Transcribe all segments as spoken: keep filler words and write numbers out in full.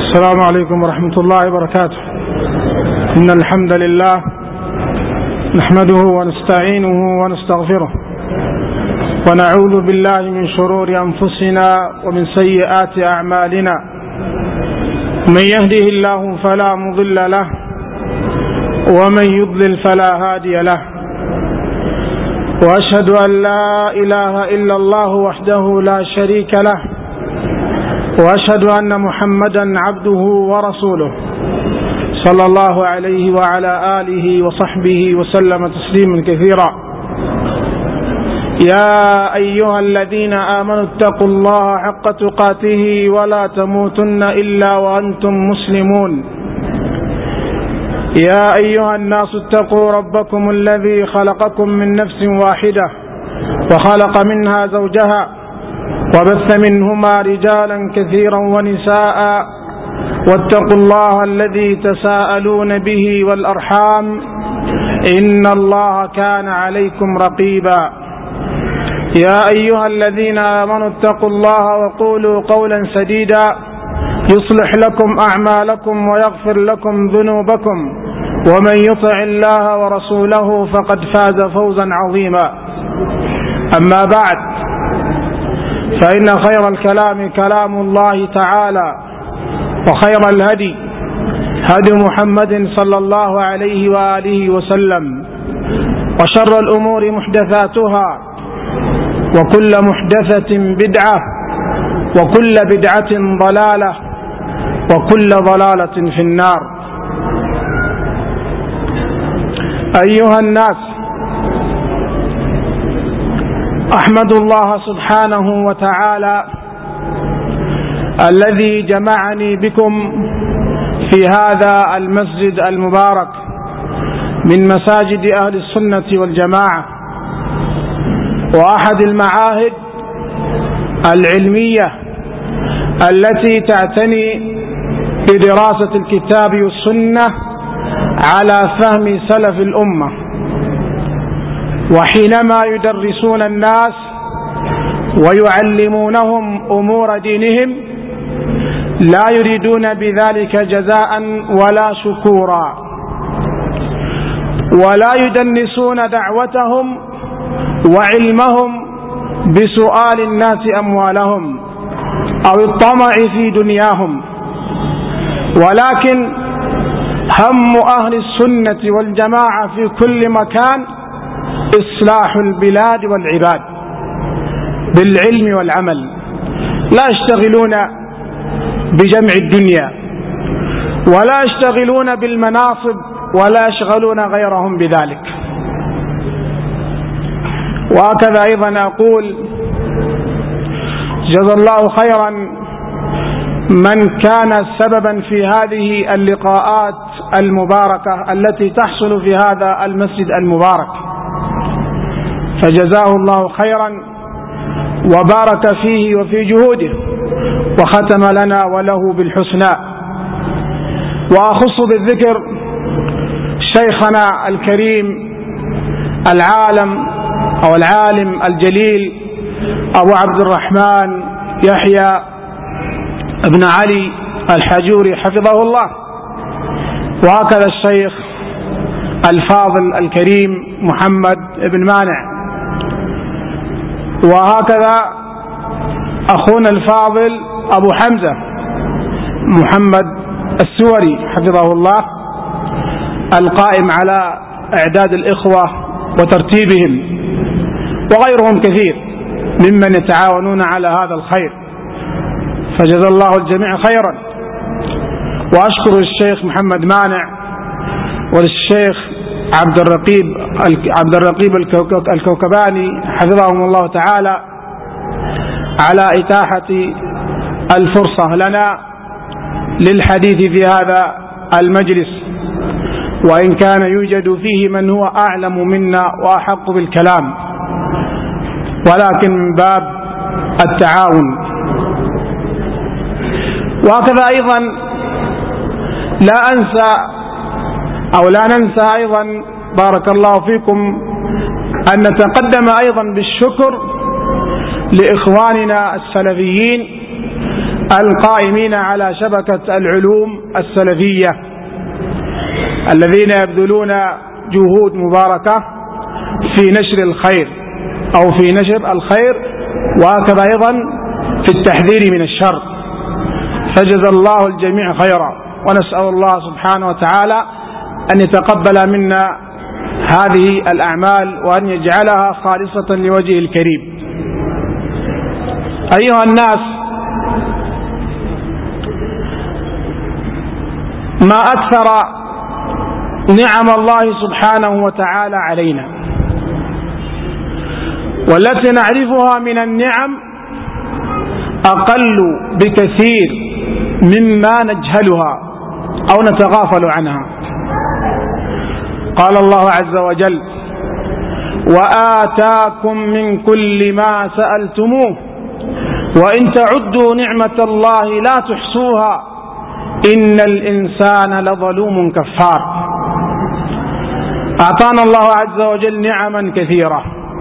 السلام عليكم ورحمة الله وبركاته. إن الحمد لله نحمده ونستعينه ونستغفره ونعوذ بالله من شرور أنفسنا ومن سيئات أعمالنا. من يهده الله فلا مضل له ومن يضلل فلا هادي له، وأشهد أن لا إله إلا الله وحده لا شريك له، وأشهد أن محمدا عبده ورسوله صلى الله عليه وعلى آله وصحبه وسلم تسليما كثيرا. يا أيها الذين آمنوا اتقوا الله حق تقاته ولا تموتن إلا وأنتم مسلمون. يا أيها الناس اتقوا ربكم الذي خلقكم من نفس واحدة وخلق منها زوجها وبث منهما رجالا كثيرا ونساء، واتقوا الله الذي تساءلون به والأرحام إن الله كان عليكم رقيبا. يا أيها الذين آمنوا اتقوا الله وقولوا قولا سديدا يصلح لكم أعمالكم ويغفر لكم ذنوبكم، ومن يطع الله ورسوله فقد فاز فوزا عظيما. أما بعد، فإن خير الكلام كلام الله تعالى، وخير الهدي هدي محمد صلى الله عليه وآله وسلم، وشر الأمور محدثاتها، وكل محدثة بدعة، وكل بدعة ضلالة، وكل ضلالة في النار. أيها الناس، أحمد الله سبحانه وتعالى الذي جمعني بكم في هذا المسجد المبارك من مساجد أهل السنة والجماعة، وأحد المعاهد العلمية التي تعتني بدراسة الكتاب والسنة على فهم سلف الأمة. وحينما يدرسون الناس ويعلمونهم أمور دينهم لا يريدون بذلك جزاء ولا شكورا، ولا يدنسون دعوتهم وعلمهم بسؤال الناس أموالهم أو الطمع في دنياهم، ولكن هم أهل السنة والجماعة في كل مكان إصلاح البلاد والعباد بالعلم والعمل. لا يشتغلون بجمع الدنيا، ولا يشتغلون بالمناصب، ولا يشغلون غيرهم بذلك. وهكذا أيضا أقول جزا الله خيرا من كان سببا في هذه اللقاءات المباركة التي تحصل في هذا المسجد المبارك، فجزاه الله خيرا وبارك فيه وفي جهوده، وختم لنا وله بالحسنى. وأخص بالذكر شيخنا الكريم العالم أو العالم الجليل أبو عبد الرحمن يحيى ابن علي الحجوري حفظه الله، وهكذا الشيخ الفاضل الكريم محمد بن مانع، وهكذا أخونا الفاضل أبو حمزة محمد السوري حفظه الله، القائم على إعداد الإخوة وترتيبهم، وغيرهم كثير ممن يتعاونون على هذا الخير، فجزا الله الجميع خيرا. وأشكر الشيخ محمد مانع والشيخ عبد الرقيب عبد الرقيب الكوكباني حفظهم الله تعالى على إتاحة الفرصة لنا للحديث في هذا المجلس، وإن كان يوجد فيه من هو أعلم منا وأحق بالكلام، ولكن من باب التعاون. وهكذا أيضا لا أنسى أو لا ننسى أيضا بارك الله فيكم أن نتقدم أيضا بالشكر لإخواننا السلفيين القائمين على شبكة العلوم السلفية الذين يبذلون جهود مباركة في نشر الخير أو في نشر الخير وهكذا أيضا في التحذير من الشر، فجزا الله الجميع خيرا. ونسأل الله سبحانه وتعالى أن يتقبل منا هذه الأعمال وأن يجعلها خالصة لوجهه الكريم. أيها الناس، ما أكثر نعم الله سبحانه وتعالى علينا، والتي نعرفها من النعم أقل بكثير مما نجهلها أو نتغافل عنها. قال الله عز وجل: وآتاكم من كل ما سألتموه وإن تعدوا نعمة الله لا تحصوها إن الإنسان لظلوم كفار. أعطانا الله عز وجل نعما كثيرة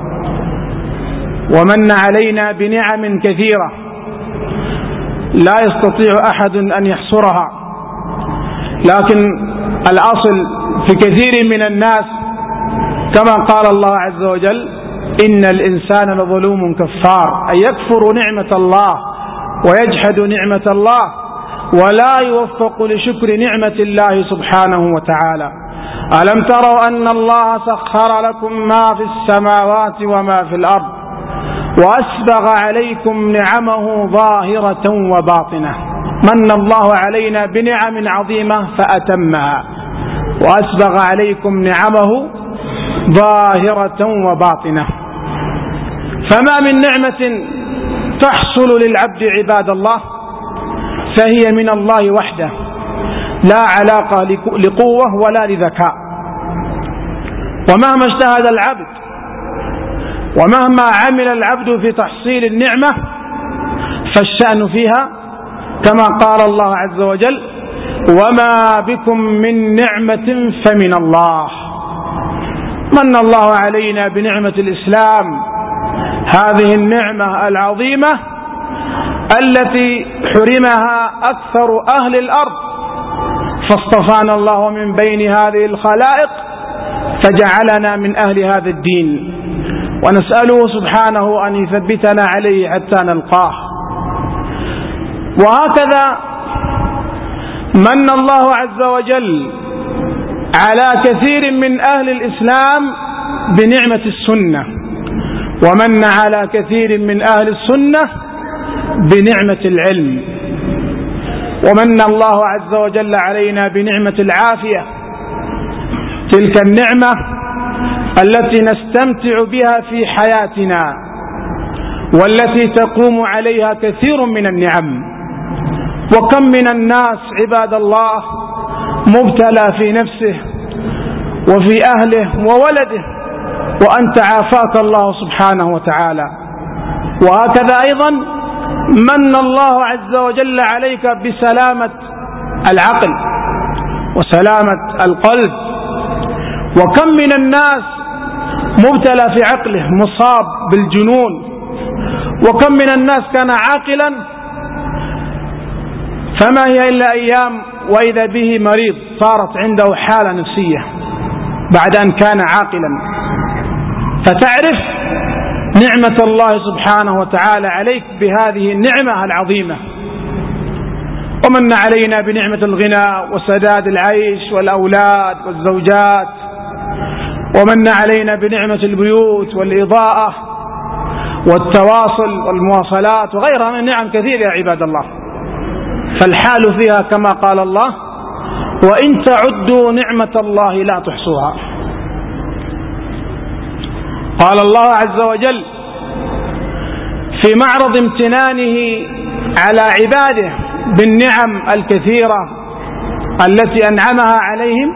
ومن علينا بنعم كثيرة لا يستطيع أحد أن يحصرها، لكن الأصل في كثير من الناس كما قال الله عز وجل: إن الإنسان لظلوم كفار، أي يكفر نعمة الله ويجحد نعمة الله ولا يوفق لشكر نعمة الله سبحانه وتعالى. ألم تروا أن الله سخر لكم ما في السماوات وما في الأرض وأسبغ عليكم نعمه ظاهرة وباطنة. من الله علينا بنعم عظيمة فأتمها، وأسبغ عليكم نعمه ظاهرة وباطنة. فما من نعمة تحصل للعبد عباد الله فهي من الله وحده، لا علاقة لقوة ولا لذكاء. ومهما اجتهد العبد ومهما عمل العبد في تحصيل النعمة فالشأن فيها كما قال الله عز وجل: وما بكم من نعمة فمن الله. من الله علينا بنعمة الإسلام، هذه النعمة العظيمة التي حرمها أكثر أهل الأرض، فاصطفانا الله من بين هذه الخلائق فجعلنا من أهل هذا الدين، ونسأله سبحانه أن يثبتنا عليه حتى نلقاه. وهكذا من الله عز وجل على كثير من أهل الإسلام بنعمة السنة، ومن على كثير من أهل السنة بنعمة العلم، ومن الله عز وجل علينا بنعمة العافية، تلك النعمة التي نستمتع بها في حياتنا والتي تقوم عليها كثير من النعم. وكم من الناس عباد الله مبتلى في نفسه وفي أهله وولده وأنت عافاك الله سبحانه وتعالى. وهكذا أيضا من الله عز وجل عليك بسلامة العقل وسلامة القلب. وكم من الناس مبتلى في عقله مصاب بالجنون، وكم من الناس كان عاقلا فما هي إلا أيام وإذا به مريض صارت عنده حالة نفسية بعد أن كان عاقلا. فتعرف نعمة الله سبحانه وتعالى عليك بهذه النعمة العظيمة. ومن علينا بنعمة الغنى وسداد العيش والأولاد والزوجات، ومن علينا بنعمة البيوت والإضاءة والتواصل والمواصلات وغيرها من نعم كثيرة يا عباد الله. فالحال فيها كما قال الله: وإن تعدوا نعمة الله لا تحصوها. قال الله عز وجل في معرض امتنانه على عباده بالنعم الكثيرة التي أنعمها عليهم: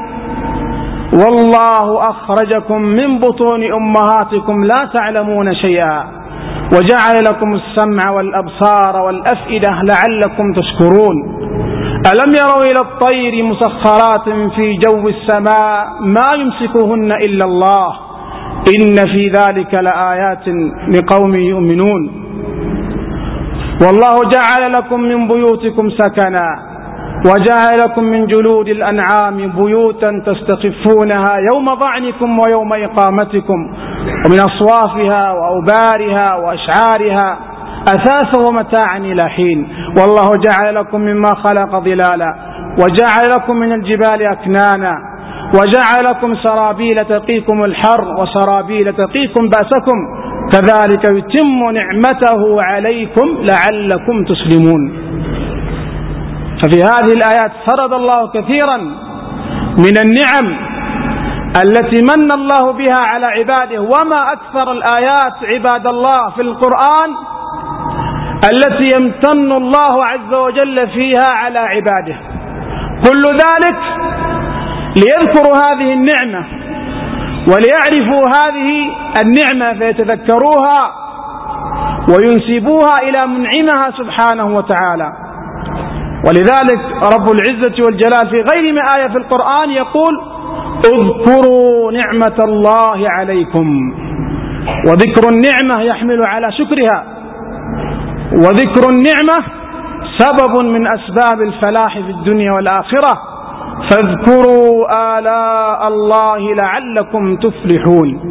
والله أخرجكم من بطون أمهاتكم لا تعلمون شيئا وجعل لكم السمع والأبصار والأفئدة لعلكم تشكرون. ألم يروا إلى الطير مسخرات في جو السماء ما يمسكهن إلا الله إن في ذلك لآيات لقوم يؤمنون. والله جعل لكم من بيوتكم سكنا وجعل لكم من جلود الأنعام بيوتا تستخفونها يوم ضعنكم ويوم إقامتكم ومن أصوافها وأوبارها وأشعارها أثاثا ومتاعا إلى حين والله جعل لكم مما خلق ظلالا وجعل لكم من الجبال أكنانا وجعل لكم سرابيل تقيكم الحر وسرابيل تقيكم بأسكم كذلك يتم نعمته عليكم لعلكم تسلمون. ففي هذه الآيات سرد الله كثيرا من النعم التي من الله بها على عباده. وما أكثر الآيات عباد الله في القرآن التي يمتن الله عز وجل فيها على عباده، كل ذلك ليذكروا هذه النعمة وليعرفوا هذه النعمة فيتذكروها وينسبوها إلى منعمها سبحانه وتعالى. ولذلك رب العزة والجلال في غير ما آية في القرآن يقول اذكروا نعمة الله عليكم. وذكر النعمة يحمل على شكرها، وذكر النعمة سبب من أسباب الفلاح في الدنيا والآخرة، فاذكروا آلاء الله لعلكم تفلحون.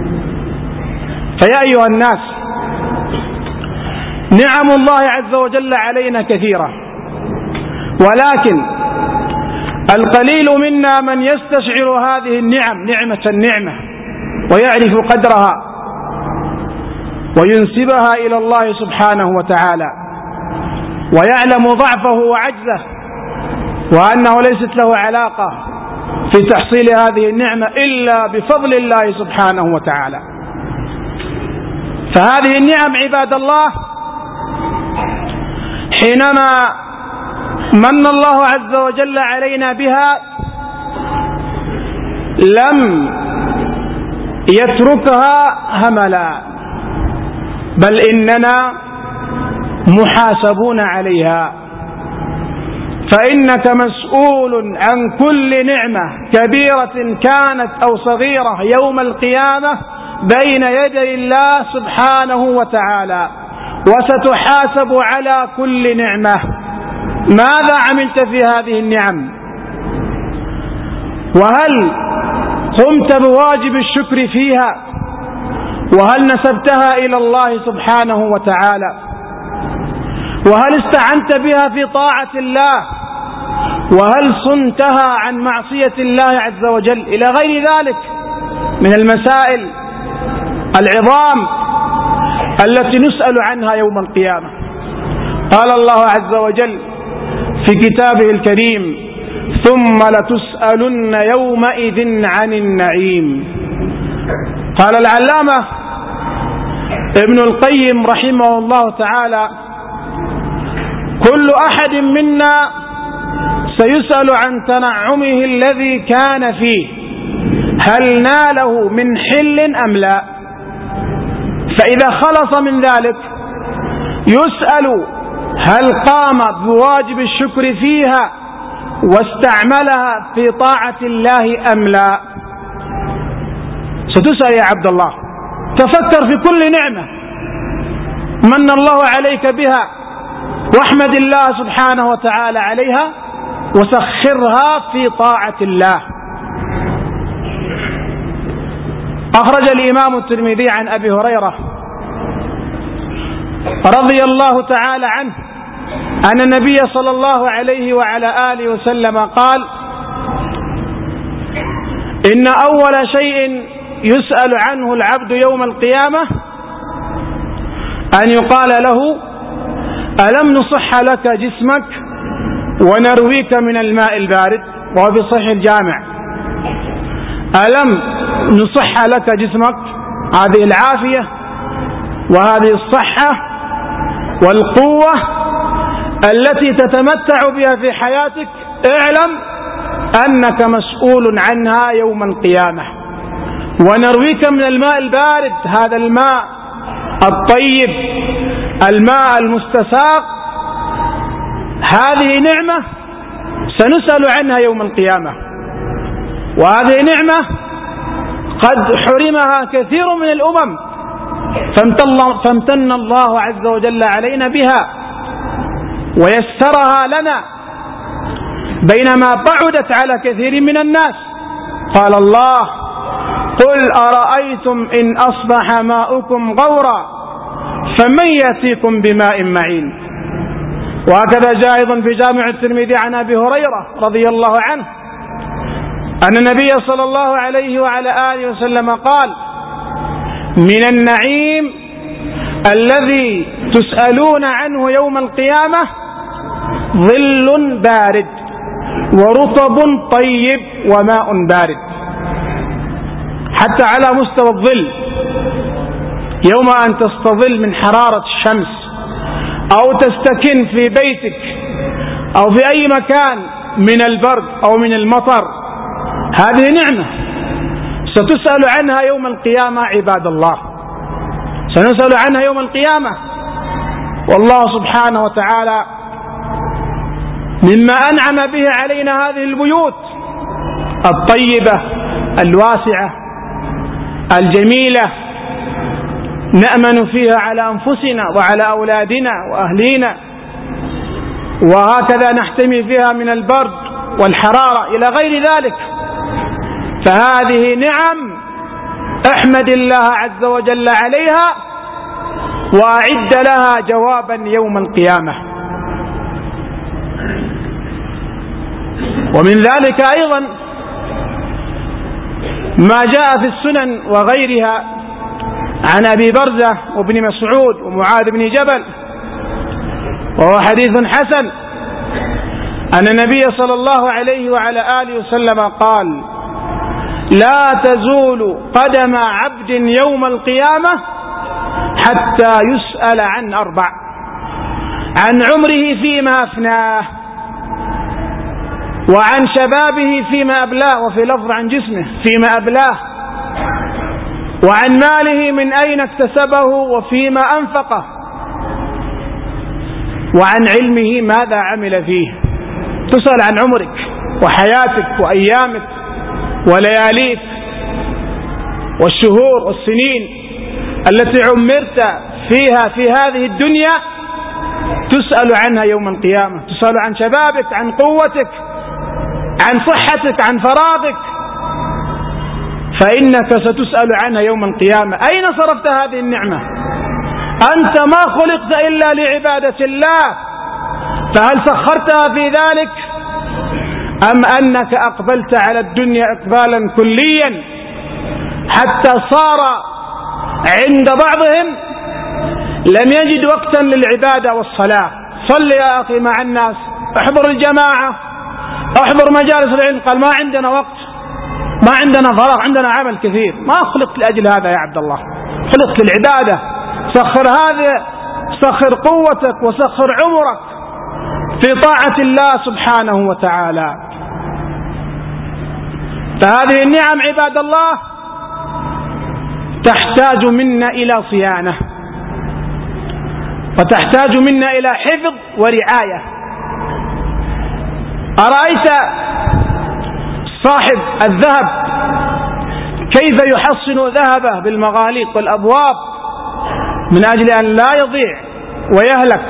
فيا أيها الناس، نعم الله عز وجل علينا كثيرة، ولكن القليل منا من يستشعر هذه النعم نعمة النعمة ويعرف قدرها وينسبها إلى الله سبحانه وتعالى، ويعلم ضعفه وعجزه وأنه ليست له علاقة في تحصيل هذه النعمة إلا بفضل الله سبحانه وتعالى. فهذه النعم عباد الله حينما من الله عز وجل علينا بها لم يتركها هملا، بل إننا محاسبون عليها، فإنك مسؤول عن كل نعمة كبيرة كانت أو صغيرة يوم القيامة بين يدي الله سبحانه وتعالى، وستحاسب على كل نعمة. ماذا عملت في هذه النعم؟ وهل قمت بواجب الشكر فيها؟ وهل نسبتها إلى الله سبحانه وتعالى؟ وهل استعنت بها في طاعة الله؟ وهل صنتها عن معصية الله عز وجل؟ إلى غير ذلك من المسائل العظام التي نسأل عنها يوم القيامة. قال الله عز وجل في كتابه الكريم: ثم لتسألن يومئذ عن النعيم. قال العلامة ابن القيم رحمه الله تعالى: كل أحد منا سيسأل عن تنعمه الذي كان فيه، هل ناله من حل أم لا؟ فإذا خلص من ذلك يسأل هل قام بواجب الشكر فيها واستعملها في طاعة الله أم لا؟ ستسأل يا عبد الله. تفكر في كل نعمة من الله عليك بها، واحمد الله سبحانه وتعالى عليها وسخرها في طاعة الله. أخرج الإمام الترمذي عن أبي هريرة رضي الله تعالى عنه أن النبي صلى الله عليه وعلى آله وسلم قال: إن أول شيء يسأل عنه العبد يوم القيامة أن يقال له: ألم نصح لك جسمك ونرويك من الماء البارد؟ وهو في صحيح الجامع. ألم نصح لك جسمك، هذه العافية وهذه الصحة والقوة التي تتمتع بها في حياتك، اعلم أنك مسؤول عنها يوم القيامة. ونرويك من الماء البارد، هذا الماء الطيب الماء المستساق، هذه نعمة سنسأل عنها يوم القيامة، وهذه نعمة قد حرمها كثير من الأمم، فامتن الله عز وجل علينا بها ويسرها لنا، بينما بعدت على كثير من الناس. قال الله: قل أرأيتم إن أصبح ماؤكم غورا فمن يأتيكم بماء معين. وهكذا جاء أيضا في جامع الترمذي عن أبي هريرة رضي الله عنه أن النبي صلى الله عليه وعلى آله وسلم قال: من النعيم الذي تسألون عنه يوم القيامة ظل بارد ورطب طيب وماء بارد. حتى على مستوى الظل، يوم أن تستظل من حرارة الشمس أو تستكن في بيتك أو في أي مكان من البرد أو من المطر، هذه نعمة ستسأل عنها يوم القيامة عباد الله، سنسأل عنها يوم القيامة. والله سبحانه وتعالى مما أنعم به علينا هذه البيوت الطيبة الواسعة الجميلة، نأمن فيها على أنفسنا وعلى أولادنا وأهلينا، وهكذا نحتمي فيها من البرد والحرارة إلى غير ذلك. فهذه نعم احمد الله عز وجل عليها وأعد لها جوابا يوم القيامة. ومن ذلك أيضا ما جاء في السنن وغيرها عن أبي برزة وابن مسعود ومعاذ بن جبل، وهو حديث حسن، أن النبي صلى الله عليه وعلى آله وسلم قال: لا تزول قدم عبد يوم القيامة حتى يسأل عن أربع: عن عمره فيما أفناه، وعن شبابه فيما أبلاه، وفي لفظ عن جسمه فيما أبلاه، وعن ماله من أين اكتسبه وفيما أنفقه، وعن علمه ماذا عمل فيه. تسأل عن عمرك وحياتك وأيامك ولياليك والشهور والسنين التي عمرت فيها في هذه الدنيا، تسأل عنها يوم القيامة. تسأل عن شبابك، عن قوتك، عن صحتك، عن فراغك، فإنك ستسأل عنها يوم القيامة. أين صرفت هذه النعمة؟ أنت ما خلقت إلا لعبادة الله، فهل سخرتها في ذلك، أم أنك أقبلت على الدنيا إقبالا كليا حتى صار عند بعضهم لم يجد وقتا للعبادة والصلاة؟ صل يا أخي مع الناس، احضر الجماعة، احضر مجالس العلم، قال ما عندنا وقت، ما عندنا فراغ، عندنا عمل كثير. ما خلقت لأجل هذا يا عبد الله، خلقت للعبادة. سخر هذا، سخر قوتك وسخر عمرك في طاعة الله سبحانه وتعالى. فهذه النعم عباد الله تحتاج منا إلى صيانة، وتحتاج منا إلى حفظ ورعاية. أرأيت صاحب الذهب كيف يحصن ذهبه بالمغاليق والأبواب من أجل أن لا يضيع ويهلك؟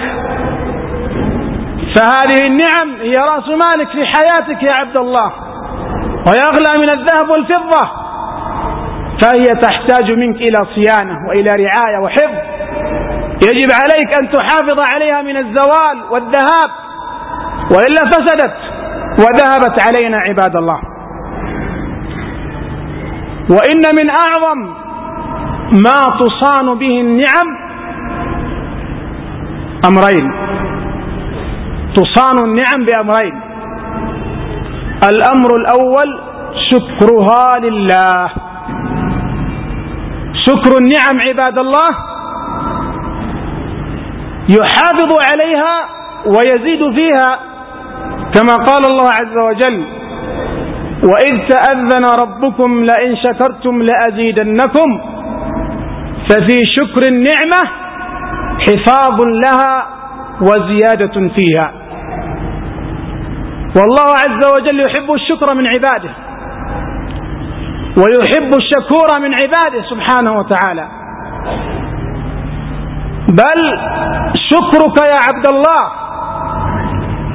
فهذه النعم هي رأس مالك في حياتك يا عبد الله، ويغلى من الذهب والفضة، فهي تحتاج منك إلى صيانة وإلى رعاية وحفظ. يجب عليك أن تحافظ عليها من الزوال والذهاب، وإلا فسدت وذهبت علينا عباد الله. وإن من أعظم ما تصان به النعم أمرين، تصان النعم بأمرين: الأمر الأول شكرها لله. شكر النعم عباد الله يحافظ عليها ويزيد فيها، كما قال الله عز وجل: وإذ تأذن ربكم لئن شكرتم لأزيدنكم. ففي شكر النعمة حفاظ لها وزيادة فيها. والله عز وجل يحب الشكر من عباده، ويحب الشكور من عباده سبحانه وتعالى. بل شكرك يا عبد الله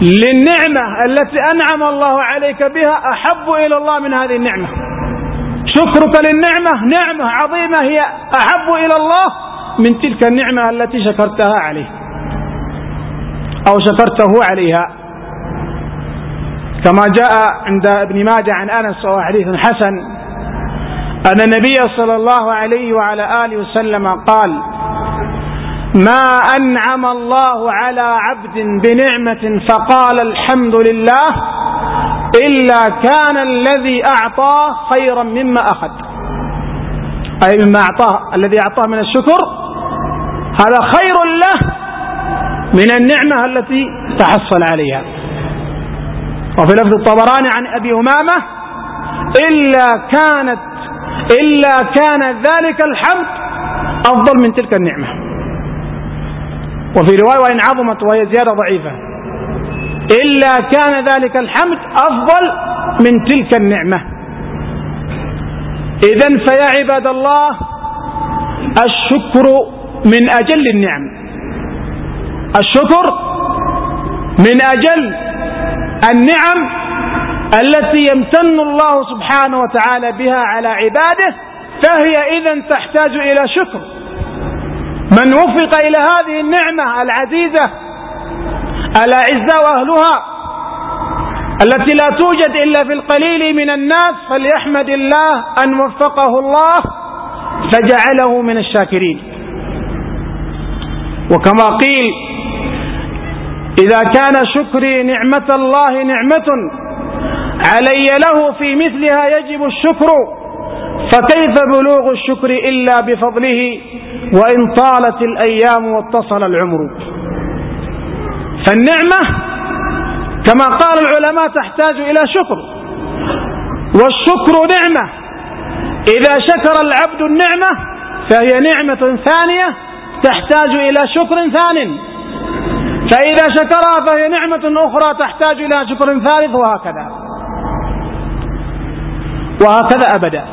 للنعمة التي أنعم الله عليك بها أحب إلى الله من هذه النعمة. شكرك للنعمة نعمة عظيمة هي أحب إلى الله من تلك النعمة التي شكرتها عليه أو شكرته عليها، كما جاء عند ابن ماجه عن أنس وهو حديث حسن أن النبي صلى الله عليه وعلى آله وسلم قال: ما أنعم الله على عبد بنعمة فقال الحمد لله إلا كان الذي أعطاه خيرا مما أخذ، أي مما أعطاه، الذي أعطاه من الشكر هذا خير له من النعمة التي تحصل عليها. وفي لفظ الطبراني عن أبي أمامة: إلا كانت إلا كان ذلك الحمد أفضل من تلك النعمة. وفي رواية: وإن عظمت، وهي زيادة ضعيفة: إلا كان ذلك الحمد أفضل من تلك النعمة. إذن فيا عباد الله، الشكر من أجل النعم، الشكر من أجل النعم التي يمتن الله سبحانه وتعالى بها على عباده، فهي إذن تحتاج إلى شكر. من وفق إلى هذه النعمة العزيزة الأعزاء أهلها التي لا توجد إلا في القليل من الناس، فليحمد الله أن وفقه الله فجعله من الشاكرين. وكما قيل: إذا كان شكري نعمة الله نعمة علي له في مثلها يجب الشكر، فكيف بلوغ الشكر إلا بفضله وإن طالت الأيام واتصل العمر. فالنعمة كما قال العلماء تحتاج إلى شكر، والشكر نعمة. إذا شكر العبد النعمة فهي نعمة ثانية تحتاج إلى شكر ثان، فإذا شكرها فهي نعمة أخرى تحتاج إلى شكر ثالث، وهكذا وهكذا أبدا.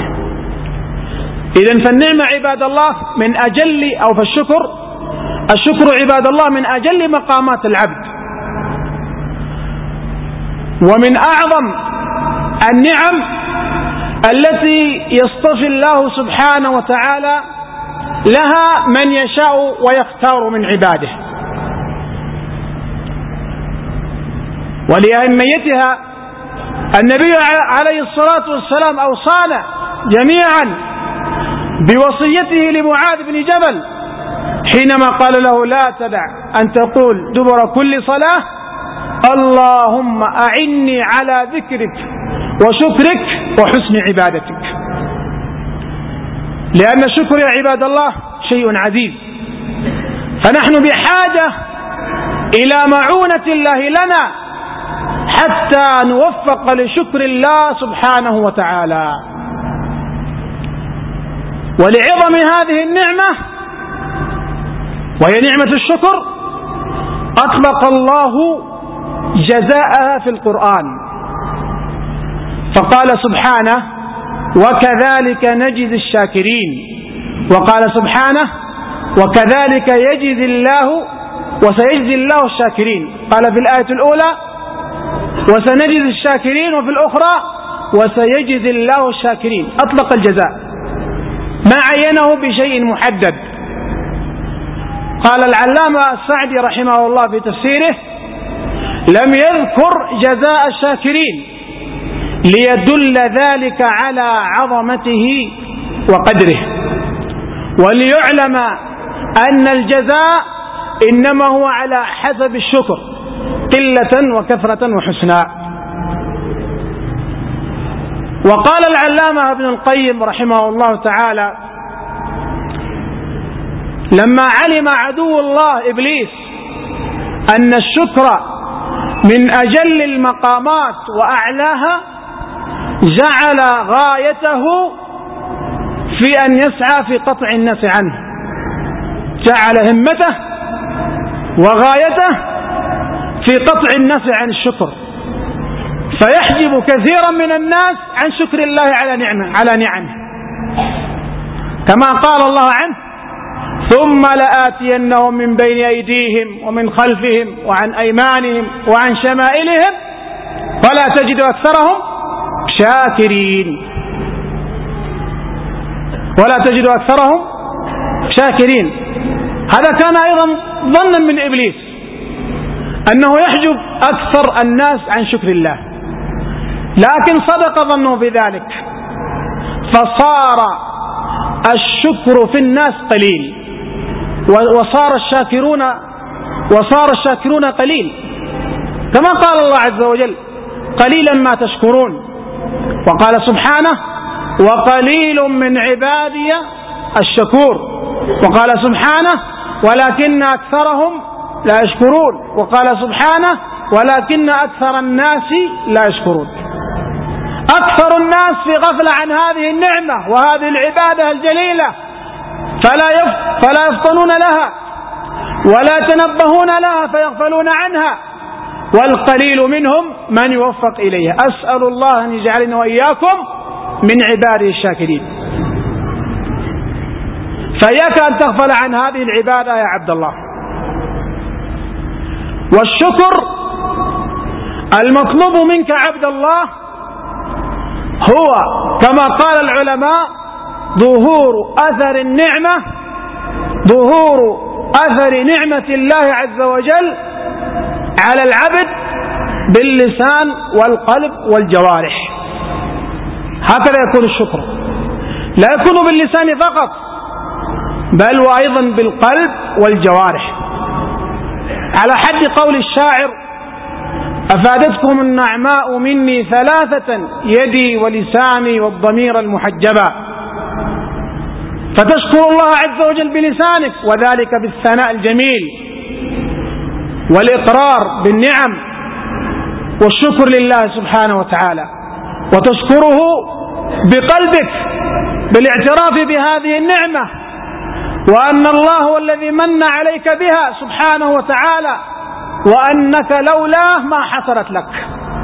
إذن فالنعمة عباد الله من أجل أو فالشكر الشكر عباد الله من أجل مقامات العبد، ومن أعظم النعم التي يصطفي الله سبحانه وتعالى لها من يشاء ويختار من عباده. ولأهميتها النبي عليه الصلاة والسلام أوصانا جميعا بوصيته لمعاذ بن جبل حينما قال له: لا تدع أن تقول دبر كل صلاة اللهم أعني على ذكرك وشكرك وحسن عبادتك. لأن الشكر يا عباد الله شيء عزيز، فنحن بحاجة إلى معونة الله لنا حتى نوفق لشكر الله سبحانه وتعالى. ولعظم هذه النعمة وهي نعمة الشكر أطلق الله جزاءها في القرآن، فقال سبحانه: وكذلك نجزي الشاكرين. وقال سبحانه: وكذلك يجزي الله وسيجزي الله الشاكرين. قال في الآية الأولى: وسنجزي الشاكرين، وفي الأخرى: وسيجزي الله الشاكرين. أطلق الجزاء ما عينه بشيء محدد. قال العلامة السعدي رحمه الله في تفسيره: لم يذكر جزاء الشاكرين ليدل ذلك على عظمته وقدره، وليعلم أن الجزاء إنما هو على حسب الشكر قلة وكثرة وحسنا. وقال العلامة ابن القيم رحمه الله تعالى: لما علم عدو الله إبليس أن الشكر من أجل المقامات وأعلاها جعل غايته في أن يسعى في قطع الناس عنه، جعل همته وغايته في قطع الناس عن الشكر، فيحجب كثيرا من الناس عن شكر الله على نعمه على نعمه كما قال الله عنه: ثم لآتينهم من بين أيديهم ومن خلفهم وعن أيمانهم وعن شمائلهم ولا تجد أكثرهم شاكرين ولا تجد أكثرهم شاكرين. هذا كان أيضا ظنا من إبليس أنه يحجب أكثر الناس عن شكر الله، لكن صدق ظنه بذلك، فصار الشكر في الناس قليل وصار الشاكرون وصار الشاكرون قليل، كما قال الله عز وجل: قليلا ما تشكرون. وقال سبحانه: وقليل من عبادي الشكور. وقال سبحانه: ولكن أكثرهم لا يشكرون. وقال سبحانه: ولكن أكثر الناس لا يشكرون. أكثر الناس في غفلة عن هذه النعمة وهذه العبادة الجليلة، فلا يف... فلا يفطنون لها ولا يتنبهون لها فيغفلون عنها، والقليل منهم من يوفق إليها. أسأل الله أن يجعلنا وإياكم من عباده الشاكرين. فإياك أن تغفل عن هذه العبادة يا عبد الله. والشكر المطلوب منك عبد الله هو كما قال العلماء ظهور أثر النعمة ظهور أثر نعمة الله عز وجل على العبد باللسان والقلب والجوارح. هكذا يكون الشكر، لا يكون باللسان فقط بل وأيضا بالقلب والجوارح، على حد قول الشاعر: أفادتكم النعماء مني ثلاثة يدي ولساني والضمير المحجبا. فتشكر الله عز وجل بلسانك، وذلك بالثناء الجميل والإقرار بالنعم والشكر لله سبحانه وتعالى، وتشكره بقلبك بالاعتراف بهذه النعمة وأن الله هو الذي من عليك بها سبحانه وتعالى، وأنك لولاه ما حصلت لك.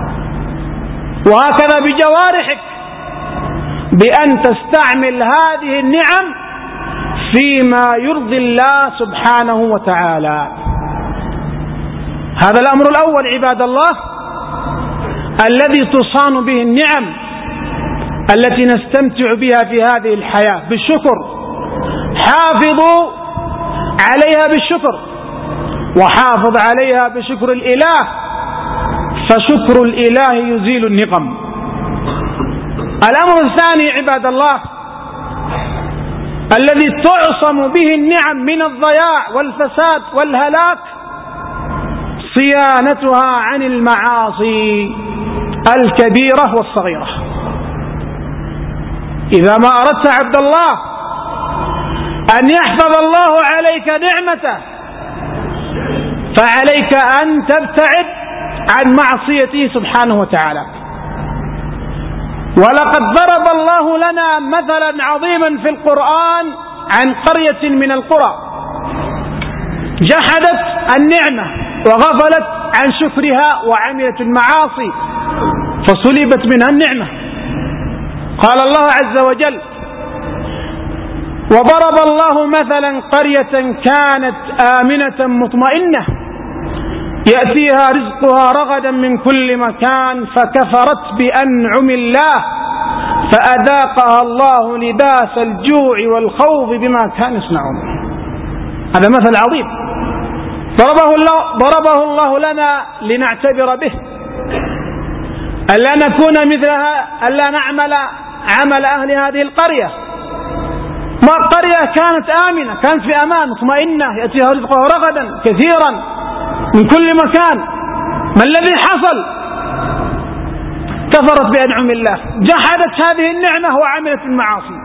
وهكذا بجوارحك بأن تستعمل هذه النعم فيما يرضي الله سبحانه وتعالى. هذا الأمر الأول عباد الله الذي تصان به النعم التي نستمتع بها في هذه الحياة بالشكر. حافظوا عليها بالشكر، وحافظ عليها بشكر الإله، فشكر الإله يزيل النقم. الأمر الثاني عباد الله الذي تعصم به النعم من الضياع والفساد والهلاك صيانتها عن المعاصي الكبيرة والصغيرة. إذا ما أردت عبد الله أن يحفظ الله عليك نعمته فعليك أن تبتعد عن معصيته سبحانه وتعالى. ولقد ضرب الله لنا مثلا عظيما في القرآن عن قرية من القرى جحدت النعمة وغفلت عن شكرها وعملت المعاصي فسلبت منها النعمة. قال الله عز وجل: وضرب الله مثلا قرية كانت آمنة مطمئنة يأتيها رزقها رغدا من كل مكان فكفرت بأنعم الله فأذاقها الله لباس الجوع والخوف بما كانوا يصنعون. هذا مثل عظيم ضربه الله, ضربه الله لنا لنعتبر به، ألا نكون مثلها، ألا نعمل عمل أهل هذه القرية. ما قرية كانت آمنة، كانت في أمان مطمئنة يأتيها رزقها رغدا كثيرا من كل مكان. ما الذي حصل؟ كفرت بأنعم الله، جحدت هذه النعمة وعملت المعاصي،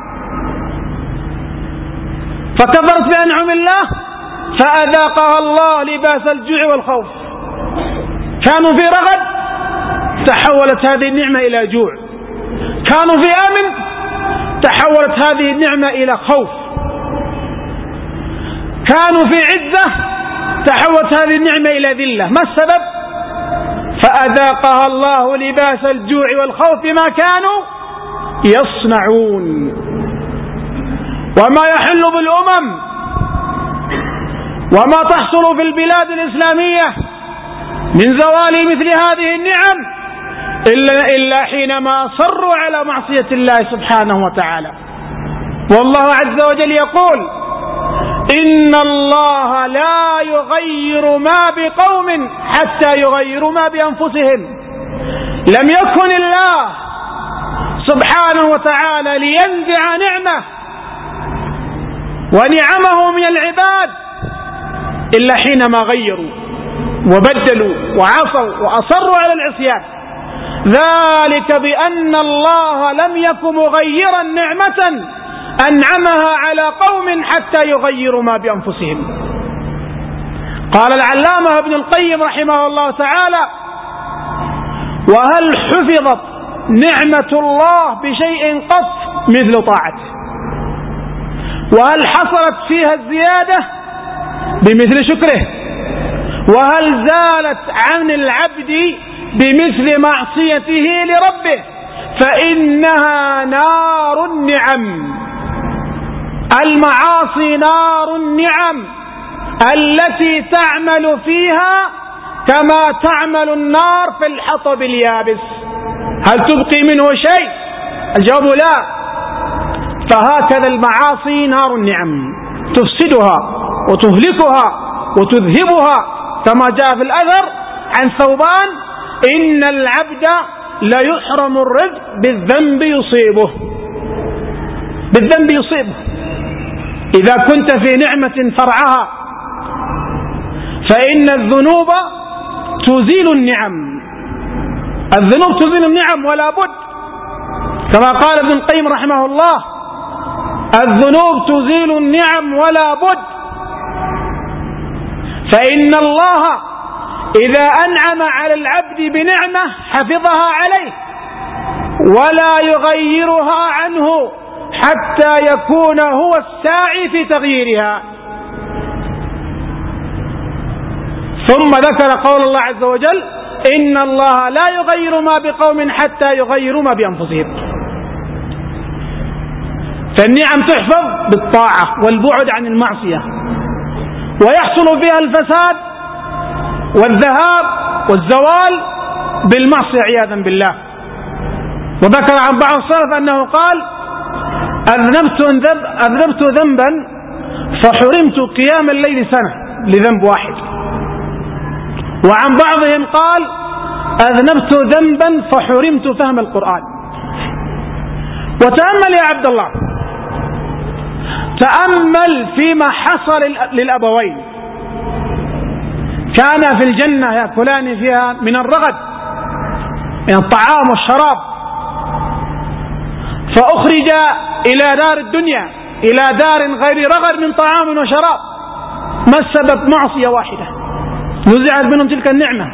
فكفرت بأنعم الله فأذاقها الله لباس الجوع والخوف. كانوا في رغد تحولت هذه النعمة إلى جوع، كانوا في أمن تحولت هذه النعمة إلى خوف، كانوا في عزة تحولت هذه النعمة إلى ذلة. ما السبب؟ فأذاقها الله لباس الجوع والخوف بما كانوا يصنعون. وما يحل بالأمم وما تحصل في البلاد الإسلامية من زوال مثل هذه النعم إلا, إلا حينما أصروا على معصية الله سبحانه وتعالى. والله عز وجل يقول: إن الله لا يغير ما بقوم حتى يغيروا ما بأنفسهم. لم يكن الله سبحانه وتعالى لينزع نعمة ونعمه من العباد إلا حينما غيروا وبدلوا وعصوا وأصروا على العصيان، ذلك بأن الله لم يكن مغيرا نعمة أنعمها على قوم حتى يغيروا ما بأنفسهم. قال العلامة ابن القيم رحمه الله تعالى: وهل حفظت نعمة الله بشيء قط مثل طاعته؟ وهل حصلت فيها الزيادة بمثل شكره؟ وهل زالت عن العبد بمثل معصيته لربه؟ فإنها نار النعم. المعاصي نار النعم التي تعمل فيها كما تعمل النار في الحطب اليابس. هل تبقي منه شيء؟ الجواب لا. فهكذا المعاصي نار النعم، تفسدها وتهلكها وتذهبها، كما جاء في الأثر عن ثوبان: إن العبد لا يحرم الرزق بالذنب يصيبه. بالذنب يصيبه. إذا كنت في نعمة فرعها، فإن الذنوب تزيل النعم. الذنوب تزيل النعم ولا بد، كما قال ابن القيم رحمه الله: الذنوب تزيل النعم ولا بد. فإن الله إذا أنعم على العبد بنعمة حفظها عليه ولا يغيرها عنه حتى يكون هو الساعي في تغييرها. ثم ذكر قول الله عز وجل: إن الله لا يغير ما بقوم حتى يغيروا ما بأنفسهم. فالنعم تحفظ بالطاعة والبعد عن المعصية، ويحصل فيها الفساد والذهاب والزوال بالمعصية عياذا بالله. وذكر عن بعض السلف أنه قال: أذنبت, أذنبت ذنبا فحرمت قيام الليل سنة لذنب واحد. وعن بعضهم قال: أذنبت ذنبا فحرمت فهم القرآن. وتأمل يا عبد الله، تأمل فيما حصل للأبوين. كان في الجنة يأكلان فيها من الرغد، من الطعام والشراب، فأخرج إلى دار الدنيا، إلى دار غير رغد من طعام وشراب. ما السبب؟ معصية واحدة نزعت منهم تلك النعمة.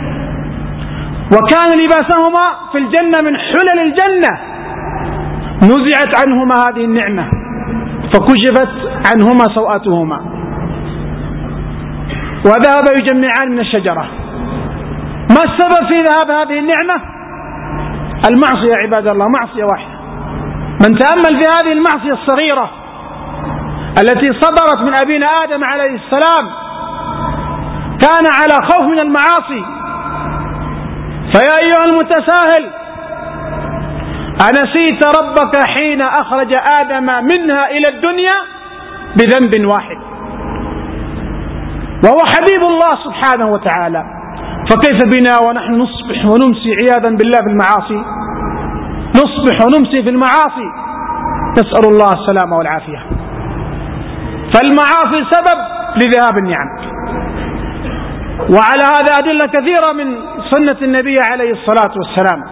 وكان لباسهما في الجنة من حلل الجنة، نزعت عنهما هذه النعمة فكشفت عنهما سوآتهما، وذهب يجمعان من الشجرة. ما السبب في ذهاب هذه النعمة؟ المعصية عباد الله، معصية واحدة. من تأمل في هذه المعصية الصغيرة التي صدرت من أبينا آدم عليه السلام، كان على خوف من المعاصي. فيا أيها المتساهل، أنسيت ربك حين أخرج آدم منها إلى الدنيا بذنب واحد، وهو حبيب الله سبحانه وتعالى؟ فكيف بنا ونحن نصبح ونمسي عياذا بالله في المعاصي؟ نصبح ونمسي في المعاصي، نسأل الله السلامة والعافية. فالمعاصي سبب لذهاب النعم. وعلى هذا أدلة كثيرة من سنة النبي عليه الصلاة والسلام.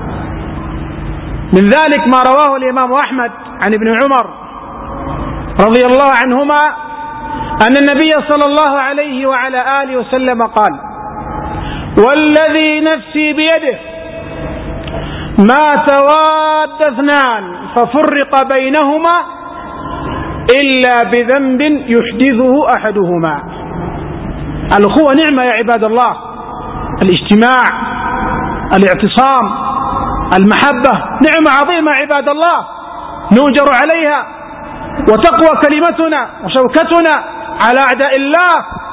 من ذلك ما رواه الإمام أحمد عن ابن عمر رضي الله عنهما أن النبي صلى الله عليه وعلى آله وسلم قال: والذي نفسي بيده ما تواد اثنان ففرق بينهما إلا بذنب يحدثه أحدهما. الأخوة نعمة يا عباد الله، الاجتماع، الاعتصام، المحبة نعمة عظيمة عباد الله، نؤجر عليها وتقوى كلمتنا وشوكتنا على أعداء الله.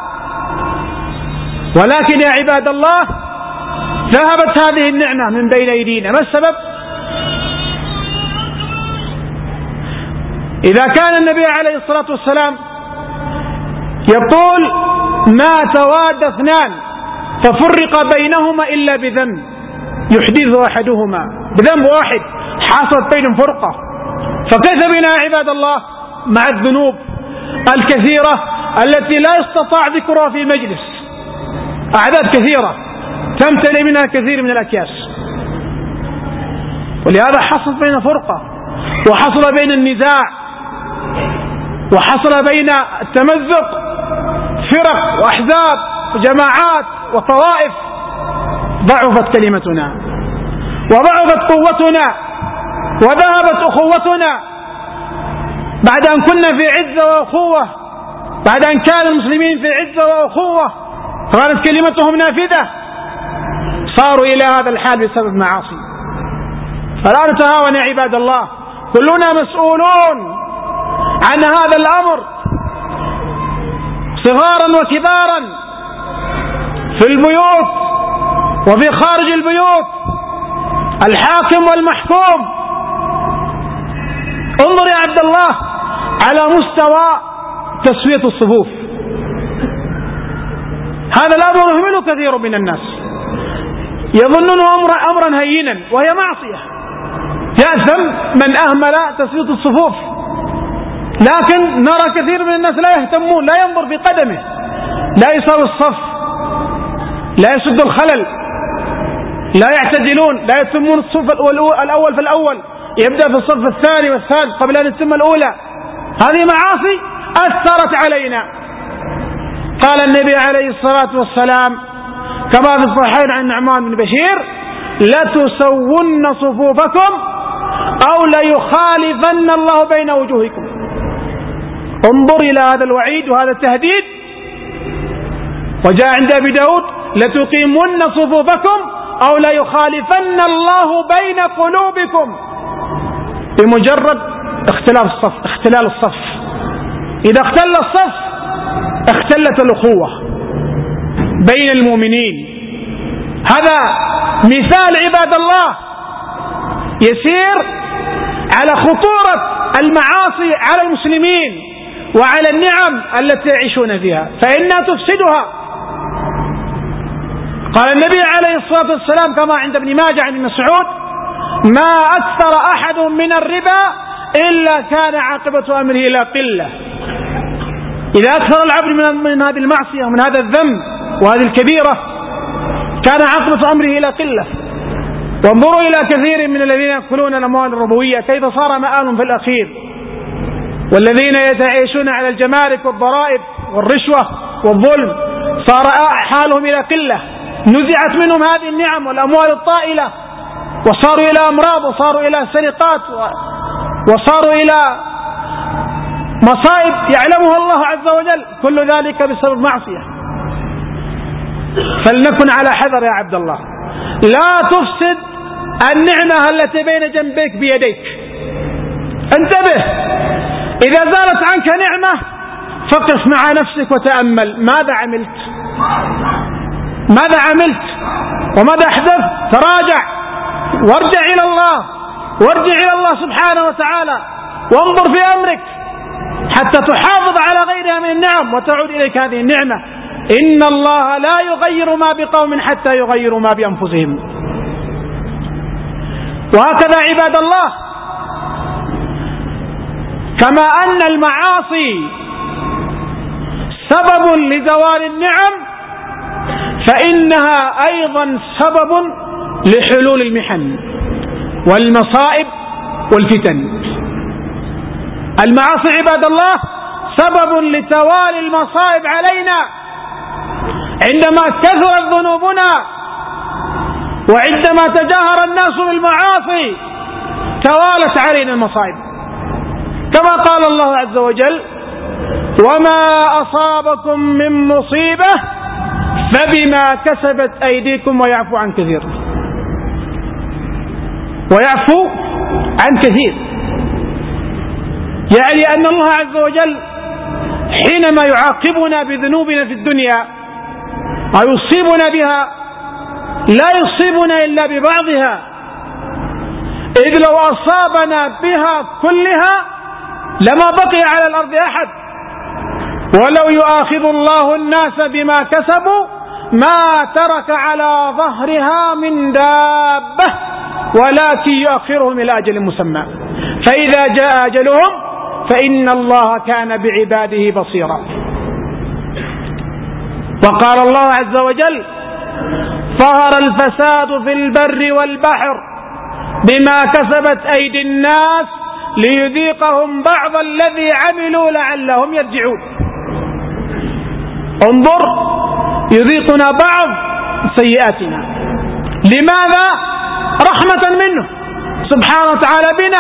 ولكن يا عباد الله ذهبت هذه النعمة من بين أيدينا. ما السبب؟ إذا كان النبي عليه الصلاة والسلام يقول ما تواد اثنان ففرق بينهما إلا بذنب يحدث أحدهما، بذنب واحد حصلت بينهم فرقة، فكيف بنا يا عباد الله مع الذنوب الكثيرة التي لا يستطاع ذكرها في مجلس، أعداد كثيرة تمتلئ منها كثير من الأكياس. ولهذا حصلت بين فرقة، وحصل بين النزاع، وحصل بين التمزق، فرق وأحزاب وجماعات وطوائف. ضعفت كلمتنا وضعفت قوتنا وذهبت أخوتنا بعد أن كنا في عزة وأخوة، بعد أن كان المسلمين في عزة وأخوة كانت كلمتهم نافذة، صاروا إلى هذا الحال بسبب معاصي. فلا نتهاون يا عباد الله، كلنا مسؤولون عن هذا الأمر صغارا وكبارا، في البيوت وفي خارج البيوت، الحاكم والمحكوم. انظر يا عبد الله على مستوى تسوية الصفوف، هذا الأمر يهمله كثير من الناس، يظنونه أمرا, أمرا هينا وهي معصية، يأثم من أهمل تسوية الصفوف. لكن نرى كثير من الناس لا يهتمون، لا ينظر في قدمه، لا يساوي الصف، لا يسد الخلل، لا يعتدلون، لا يتمون الصف الأول في الأول، يبدأ في الصف الثاني والثالث قبل أن يتم الأولى. هذه معاصي أثرت علينا. قال النبي عليه الصلاة والسلام كما في الصحيحين عن نعمان بن بشير: لتسون صفوفكم أو ليخالفن الله بين وجوهكم. انظر إلى هذا الوعيد وهذا التهديد. وجاء عند أبي داود: لتقيمن صفوفكم أو ليخالفن الله بين قلوبكم. بمجرد اختلاف الصف، اختلال الصف، إذا اختل الصف اختلت الأخوة بين المؤمنين. هذا مثال عباد الله يسير على خطورة المعاصي على المسلمين وعلى النعم التي يعيشون فيها، فإنها تفسدها. قال النبي عليه الصلاة والسلام كما عند ابن ماجه عن مسعود: ما أكثر أحد من الربا إلا كان عاقبة أمره إلى قلة. إذا أكثر العبد من هذه المعصية ومن هذا الذنب وهذه الكبيرة كان عاقبة أمره إلى قلة. وانظروا إلى كثير من الذين يأكلون الأموال الربوية كيف صار مآلهم في الأخير، والذين يتعيشون على الجمارك والضرائب والرشوة والظلم صار حالهم إلى قلة، نزعت منهم هذه النعم والأموال الطائلة، وصاروا إلى أمراض، وصاروا إلى سرقات، وصاروا إلى مصائب يعلمها الله عز وجل، كل ذلك بسبب معصية. فلنكن على حذر يا عبد الله، لا تفسد النعمة التي بين جنبيك بيديك. انتبه، إذا زالت عنك نعمة فقف مع نفسك وتأمل ماذا عملت، ماذا عملت وماذا أحدثت. تراجع وارجع إلى الله، وارجع إلى الله سبحانه وتعالى، وانظر في أمرك حتى تحافظ على غيرها من النعم وتعود إليك هذه النعمة. إن الله لا يغير ما بقوم حتى يغيروا ما بأنفسهم. وهكذا عباد الله، كما أن المعاصي سبب لزوال النعم فإنها أيضا سبب لحلول المحن والمصائب والفتن. المعاصي عباد الله سبب لتوالي المصائب علينا، عندما كثرت ذنوبنا وعندما تجاهر الناس بالمعاصي توالت علينا المصائب، كما قال الله عز وجل: وما أصابكم من مصيبة فبما كسبت أيديكم ويعفو عن كثير، ويعفو عن كثير، يعني أن الله عز وجل حينما يعاقبنا بذنوبنا في الدنيا أو يصيبنا بها لا يصيبنا إلا ببعضها، إذ لو أصابنا بها كلها لما بقي على الأرض أحد. ولو يؤاخذ الله الناس بما كسبوا ما ترك على ظهرها من دابة ولكن يؤخرهم إلى أجل مسمى، فإذا جاء أجلهم فإن الله كان بعباده بصيرا. وقال الله عز وجل: ظهر الفساد في البر والبحر بما كسبت أيدي الناس ليذيقهم بعض الذي عملوا لعلهم يرجعون. انظر، يذيقنا بعض سيئاتنا. لماذا؟ رحمة منه سبحانه وتعالى بنا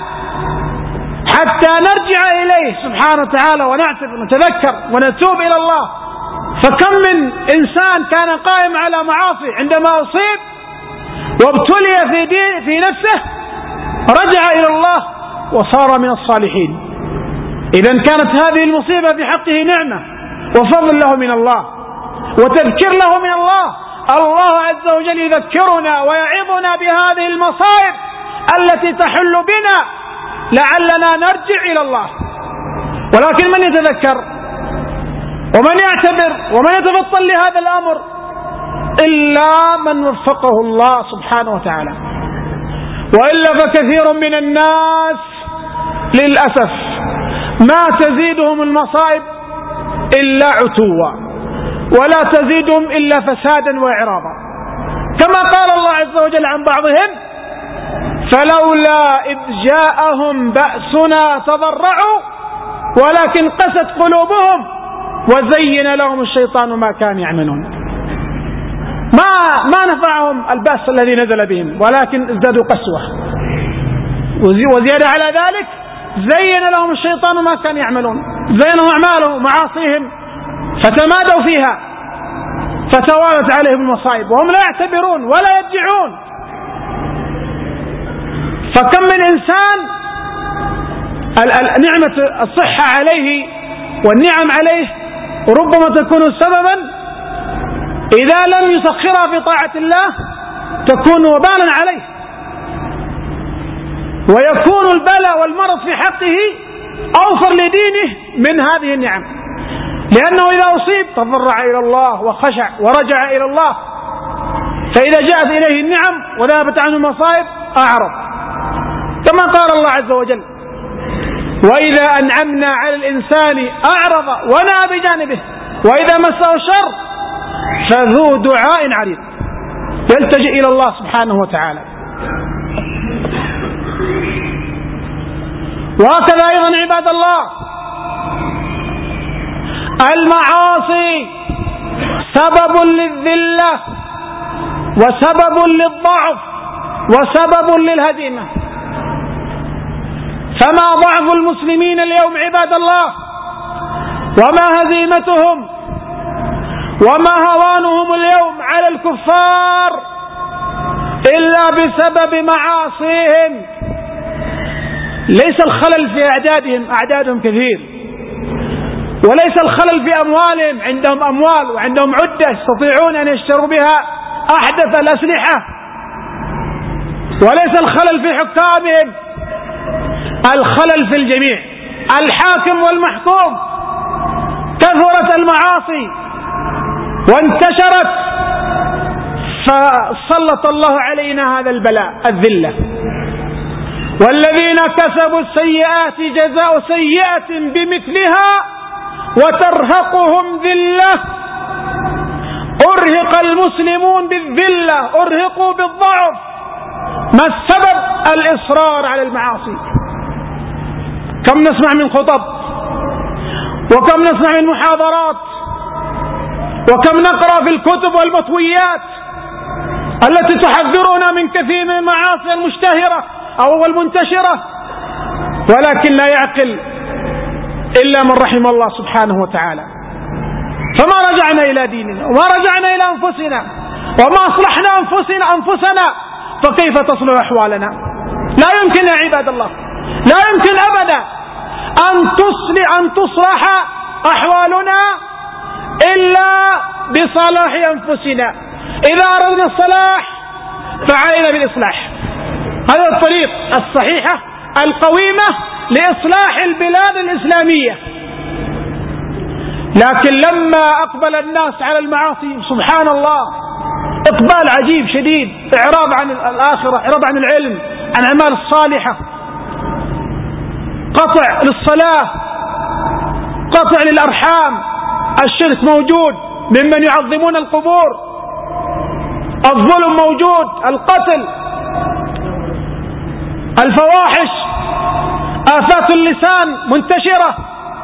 حتى نرجع إليه سبحانه وتعالى ونعتبر ونتذكر ونتوب إلى الله. فكم من إنسان كان قائم على معاصي عندما أصيب وابتلي في, دين في نفسه رجع إلى الله وصار من الصالحين. إذن كانت هذه المصيبة في حقه نعمة وفضل له من الله وتذكير له من الله. الله عز وجل يذكرنا ويعظنا بهذه المصائب التي تحل بنا لعلنا نرجع إلى الله. ولكن من يتذكر ومن يعتبر ومن يتبطل لهذا الأمر إلا من وفقه الله سبحانه وتعالى. وإلا فكثير من الناس للأسف ما تزيدهم المصائب إلا عتوا ولا تزيدهم إلا فسادا وإعراضا، كما قال الله عز وجل عن بعضهم: فلولا إذ جاءهم بأسنا تضرعوا ولكن قست قلوبهم وزين لهم الشيطان ما كانوا يعملون. ما ما نفعهم البأس الذي نزل بهم ولكن ازدادوا قسوة، وزيادة على ذلك زين لهم الشيطان ما كانوا يعملون، زينوا أعمالهم ومعاصيهم فتمادوا فيها فتوالت عليهم المصائب وهم لا يعتبرون ولا يرجعون. فكم من إنسان نعمة الصحة عليه والنعم عليه ربما تكون سببا إذا لم يسخرها في طاعة الله تكون وبالا عليه، ويكون البلاء والمرض في حقه أوفر لدينه من هذه النعم، لأنه إذا أصيب تضرع إلى الله وخشع ورجع إلى الله، فإذا جاءت إليه النعم وذهبت عنه المصائب أعرض، كما قال الله عز وجل: وإذا أنعمنا على الإنسان أعرض ونأى بجانبه وإذا مسه الشر فذو دعاء عريض، يلتجئ إلى الله سبحانه وتعالى. وهكذا أيضا عباد الله المعاصي سبب للذلة وسبب للضعف وسبب للهزيمة. فما ضعف المسلمين اليوم عباد الله وما هزيمتهم وما هوانهم اليوم على الكفار إلا بسبب معاصيهم. ليس الخلل في أعدادهم، أعدادهم كثير، وليس الخلل في أموالهم، عندهم أموال وعندهم عدة يستطيعون أن يشتروا بها أحدث الأسلحة، وليس الخلل في حكامهم، الخلل في الجميع، الحاكم والمحكوم. كثرت المعاصي وانتشرت فسلط الله علينا هذا البلاء الذلة. والذين كسبوا السيئات جزاء سيئة بمثلها وترهقهم ذلة. أرهق المسلمون بالذلة، أرهقوا بالضعف. ما السبب؟ الإصرار على المعاصي. كم نسمع من خطب وكم نسمع من محاضرات وكم نقرأ في الكتب والمطويات التي تحذرنا من كثير من المعاصي المشتهرة أو المنتشرة، ولكن لا يعقل إلا من رحم الله سبحانه وتعالى. فما رجعنا إلى ديننا وما رجعنا إلى أنفسنا وما أصلحنا أنفسنا أنفسنا فكيف تصلح أحوالنا؟ لا يمكن يا عباد الله، لا يمكن أبدا أن تصلح أن تصلح أحوالنا إلا بصلاح أنفسنا. إذا أردنا الصلاح فعلينا بالإصلاح. هذا الطريق الصحيحة القويمة لإصلاح البلاد الإسلامية. لكن لما أقبل الناس على المعاصي سبحان الله إقبال عجيب شديد، إعراض عن الآخرة، إعراض عن العلم، عن الأعمال الصالحة، قطع للصلاة، قطع للأرحام، الشرك موجود ممن يعظمون القبور، الظلم موجود، القتل، الفواحش، آفات اللسان منتشرة.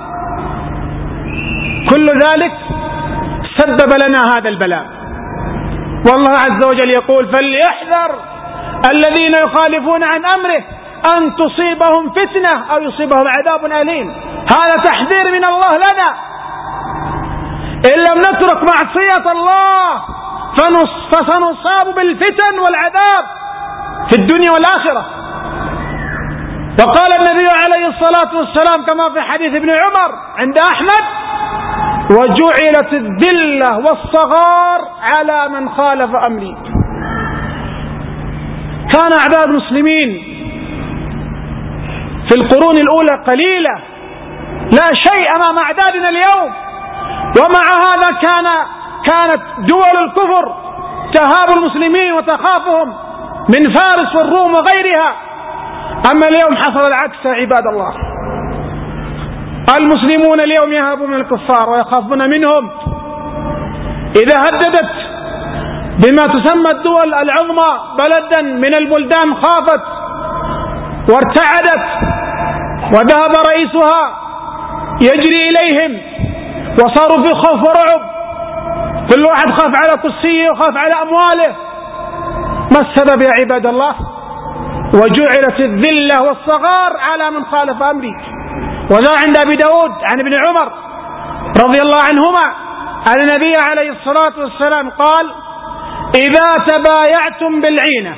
كل ذلك سبب لنا هذا البلاء. والله عز وجل يقول فليحذر الذين يخالفون عن أمره أن تصيبهم فتنة أو يصيبهم عذاب أليم. هذا تحذير من الله لنا. إن لم نترك معصية الله فسنصاب بالفتن والعذاب في الدنيا والآخرة. وقال النبي عليه الصلاة والسلام كما في حديث ابن عمر عند أحمد وجعلت الذلة والصغار على من خالف أمري. كان أعداد المسلمين في القرون الأولى قليلة لا شيء أمام أعدادنا اليوم، ومع هذا كان كانت دول الكفر تهاب المسلمين وتخافهم من فارس والروم وغيرها. أما اليوم حصل العكس يا عباد الله. المسلمون اليوم يهابون من الكفار ويخافون منهم. إذا هددت بما تسمى الدول العظمى بلدا من البلدان خافت وارتعدت، وذهب رئيسها يجري إليهم وصاروا في خوف ورعب. كل واحد خاف على قدسيه وخاف على أمواله. ما السبب يا عباد الله؟ وجعلت الذلة والصغار على من خالف أمري. وذا عند أبي داود عن ابن عمر رضي الله عنهما أن النبي عليه الصلاة والسلام قال إذا تبايعتم بالعينة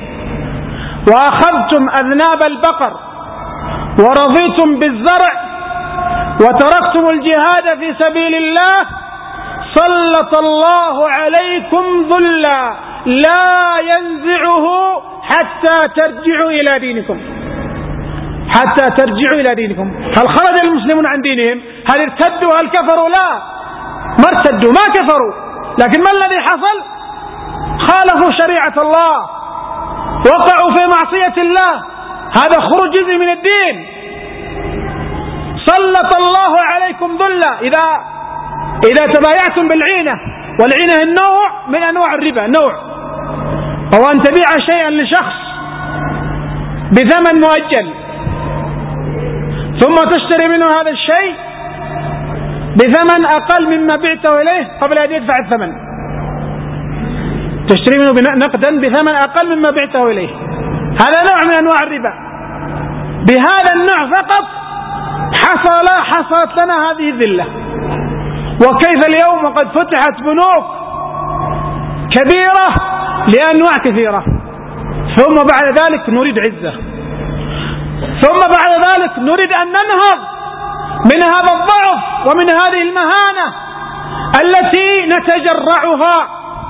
وأخذتم أذناب البقر ورضيتم بالزرع وتركتم الجهاد في سبيل الله سلط الله عليكم ذلا لا ينزعه حتى ترجعوا إلى دينكم. حتى ترجعوا إلى دينكم. هل خرج المسلمون عن دينهم؟ هل ارتدوا؟ هل كفروا؟ لا، ما ارتدوا، ما كفروا، لكن ما الذي حصل؟ خالفوا شريعة الله، وقعوا في معصية الله. هذا خروج جزء من الدين. سلط الله عليكم ذلا. إذا إذا تبايعتم بالعينة، والعينة النوع من أنواع الربا، نوع هو أن تبيع شيئا لشخص بثمن مؤجل ثم تشتري منه هذا الشيء بثمن أقل مما بعته إليه قبل أن يدفع الثمن. تشتري منه نقدا بثمن أقل مما بعته إليه. هذا نوع من أنواع الربا. بهذا النوع فقط حصل حصلت لنا هذه الذلة. وكيف اليوم وقد فتحت بنوك كبيرة لأنواع كثيرة، ثم بعد ذلك نريد عزة، ثم بعد ذلك نريد أن ننهض من هذا الضعف ومن هذه المهانة التي نتجرعها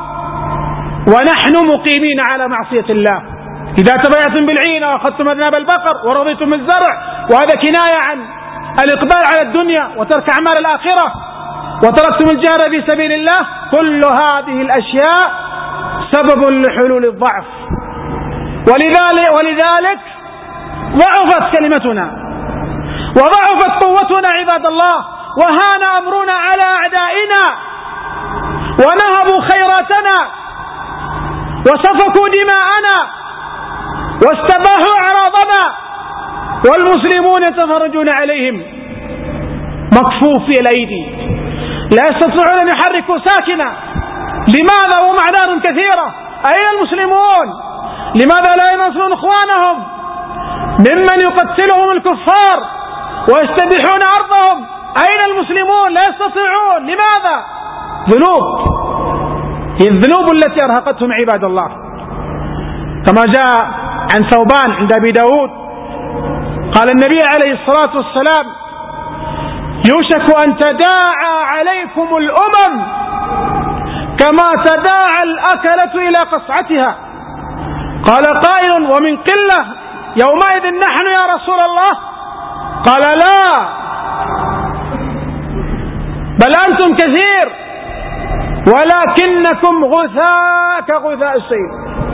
ونحن مقيمين على معصية الله. إذا تبايعتم بالعينة وأخذتم أذناب البقر ورضيتم بالزرع، وهذا كناية عن الإقبال على الدنيا وترك أعمال الآخرة، وتركتم الجهاد في سبيل الله. كل هذه الأشياء سبب لحلول الضعف، ولذلك, ولذلك ضعفت كلمتنا وضعفت قوتنا عباد الله، وهان أمرنا على أعدائنا ونهبوا خيراتنا وسفكوا دماءنا واستباحوا أعراضنا، والمسلمون يتفرجون عليهم مكفوفي الأيدي لا يستطيعون أن يحركوا ساكنا. لماذا؟ وهم أعداد كثيرة. أين المسلمون؟ لماذا لا ينصرون إخوانهم ممن يقتلهم الكفار ويستبيحون أرضهم؟ أين المسلمون؟ لا يستطيعون. لماذا؟ ذنوب، هي الذنوب التي أرهقتهم عباد الله. كما جاء عن ثوبان عند أبي داود قال النبي عليه الصلاة والسلام يوشك أن تداعى عليكم الأمم كما تداعى الأكلة إلى قصعتها. قال قائل: ومن قلة يومئذ نحن يا رسول الله؟ قال: لا، بل أنتم كثير ولكنكم غثاء كغثاء السيل.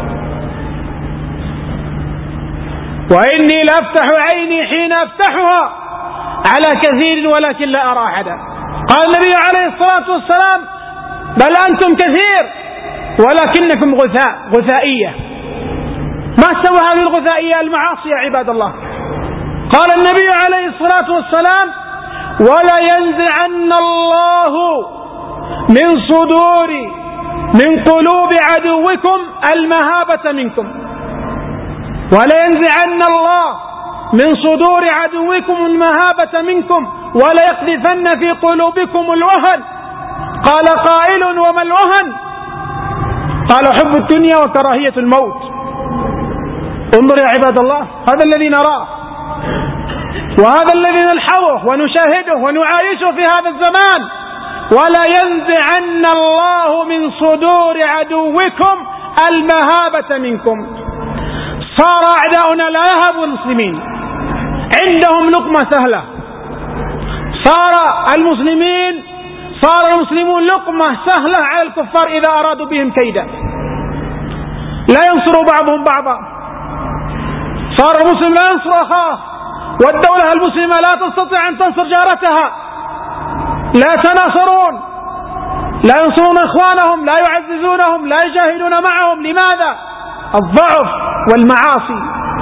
وإني لأفتح عيني حين أفتحها على كثير ولكن لا أرى أحدا. قال النبي عليه الصلاة والسلام: بل أنتم كثير ولكنكم غثاء، غثائية. ما سوى هذه الغثائية؟ المعاصي يا عباد الله. قال النبي عليه الصلاة والسلام: ولا ينزعن الله من صدور من قلوب عدوكم المهابة منكم، ولا ينزعن الله من صدور عدوكم المهابة منكم، ولا يقذفن في قلوبكم الوهن. قال قائل: وما الوهن؟ قال: حب الدنيا وكراهية الموت. انظر يا عباد الله، هذا الذي نراه وهذا الذي نلحظه ونشاهده ونعايشه في هذا الزمان. ولا ينزعن الله من صدور عدوكم المهابة منكم. صار أعداؤنا لا يهابوا المسلمين، عندهم لقمة سهلة. صار المسلمين صار المسلمون لقمة سهلة على الكفار إذا أرادوا بهم كيدا، لا ينصر بعضهم بعضا. صار المسلم لا ينصر أخاه، والدولة المسلمة لا تستطيع أن تنصر جارتها، لا يتناصرون، لا ينصرون إخوانهم، لا يعززونهم، لا يجاهدون معهم. لماذا؟ الضعف والمعاصي.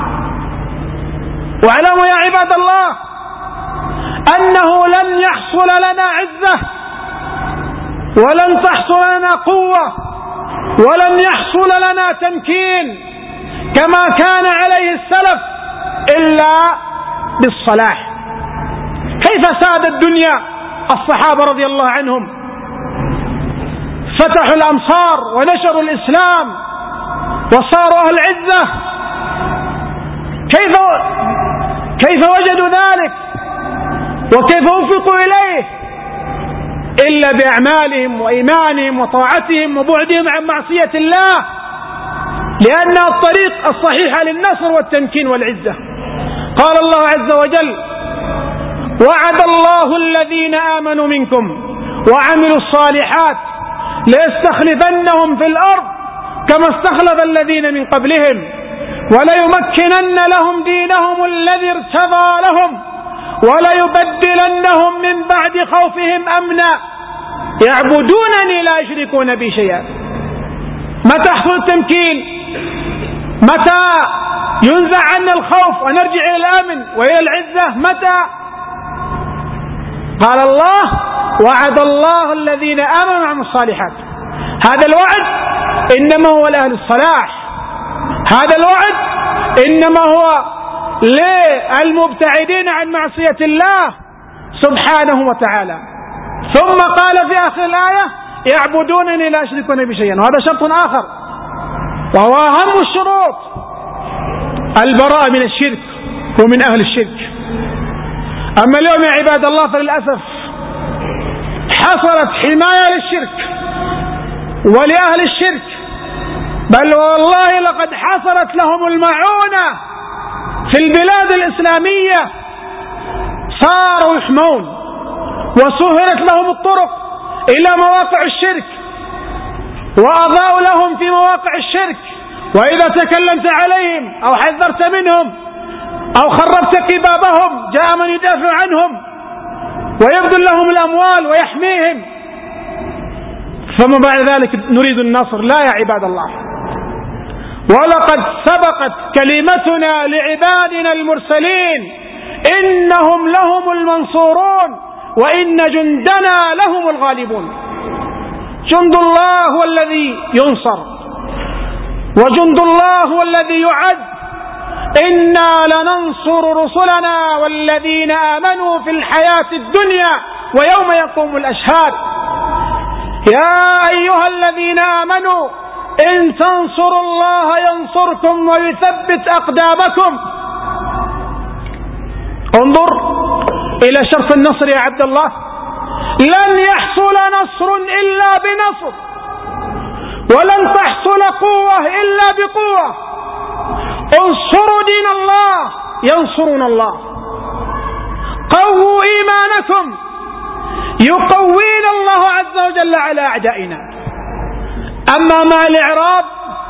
واعلموا يا عباد الله أنه لن يحصل لنا عزة ولن تحصل لنا قوة ولن يحصل لنا تمكين كما كان عليه السلف إلا بالصلاح. كيف ساد الدنيا الصحابة رضي الله عنهم؟ فتحوا الأمصار ونشروا الإسلام وصاروا أهل عزة. كيف كيف وجدوا ذلك وكيف وفقوا إليه؟ إلا بأعمالهم وإيمانهم وطاعتهم وبعدهم عن معصية الله، لأنها الطريق الصحيحة للنصر والتمكين والعزة. قال الله عز وجل: وعد الله الذين آمنوا منكم وعملوا الصالحات ليستخلفنهم في الأرض كما استخلف الذين من قبلهم وليمكنن لهم دينهم الذي ارتضى لهم وليبدلنهم من بعد خوفهم أمنا يعبدونني لا يشركون بي شيئا. متى يحصل التمكين؟ متى ينزع عنا الخوف ونرجع إلى الأمن وإلى العزة؟ متى؟ قال الله: وعد الله الذين آمنوا وعملوا الصالحات. هذا الوعد إنما هو لأهل الصلاح، هذا الوعد إنما هو للمبتعدين عن معصية الله سبحانه وتعالى. ثم قال في آخر الآية: يعبدونني لا يشركون بي شيئا. وهذا شرط آخر وهو أهم الشروط، البراءة من الشرك ومن أهل الشرك. أما اليوم يا عباد الله فللأسف حصلت حماية للشرك ولأهل الشرك، بل والله لقد حصلت لهم المعونة في البلاد الإسلامية. صاروا يحمون وسهلت لهم الطرق إلى مواقع الشرك وأضاءوا لهم في مواقع الشرك. وإذا تكلمت عليهم أو حذرت منهم أو خربت كبابهم جاء من يدافع عنهم ويبذل لهم الأموال ويحميهم. فما بعد ذلك نريد النصر؟ لا يا عباد الله. ولقد سبقت كلمتنا لعبادنا المرسلين إنهم لهم المنصورون وإن جندنا لهم الغالبون. جند الله هو الذي ينصر وجند الله هو الذي يعز. إنا لننصر رسلنا والذين آمنوا في الحياة الدنيا ويوم يقوم الأشهاد. يا أيها الذين آمنوا إن تنصروا الله ينصركم ويثبت أقدامكم. انظر إلى شرط النصر يا عبد الله. لن يحصل نصر إلا بنصر، ولن تحصل قوة إلا بقوة. انصروا دين الله ينصرون الله. قووا إيمانكم يقوينا الله عز وجل على أعدائنا. أما مع الإعراض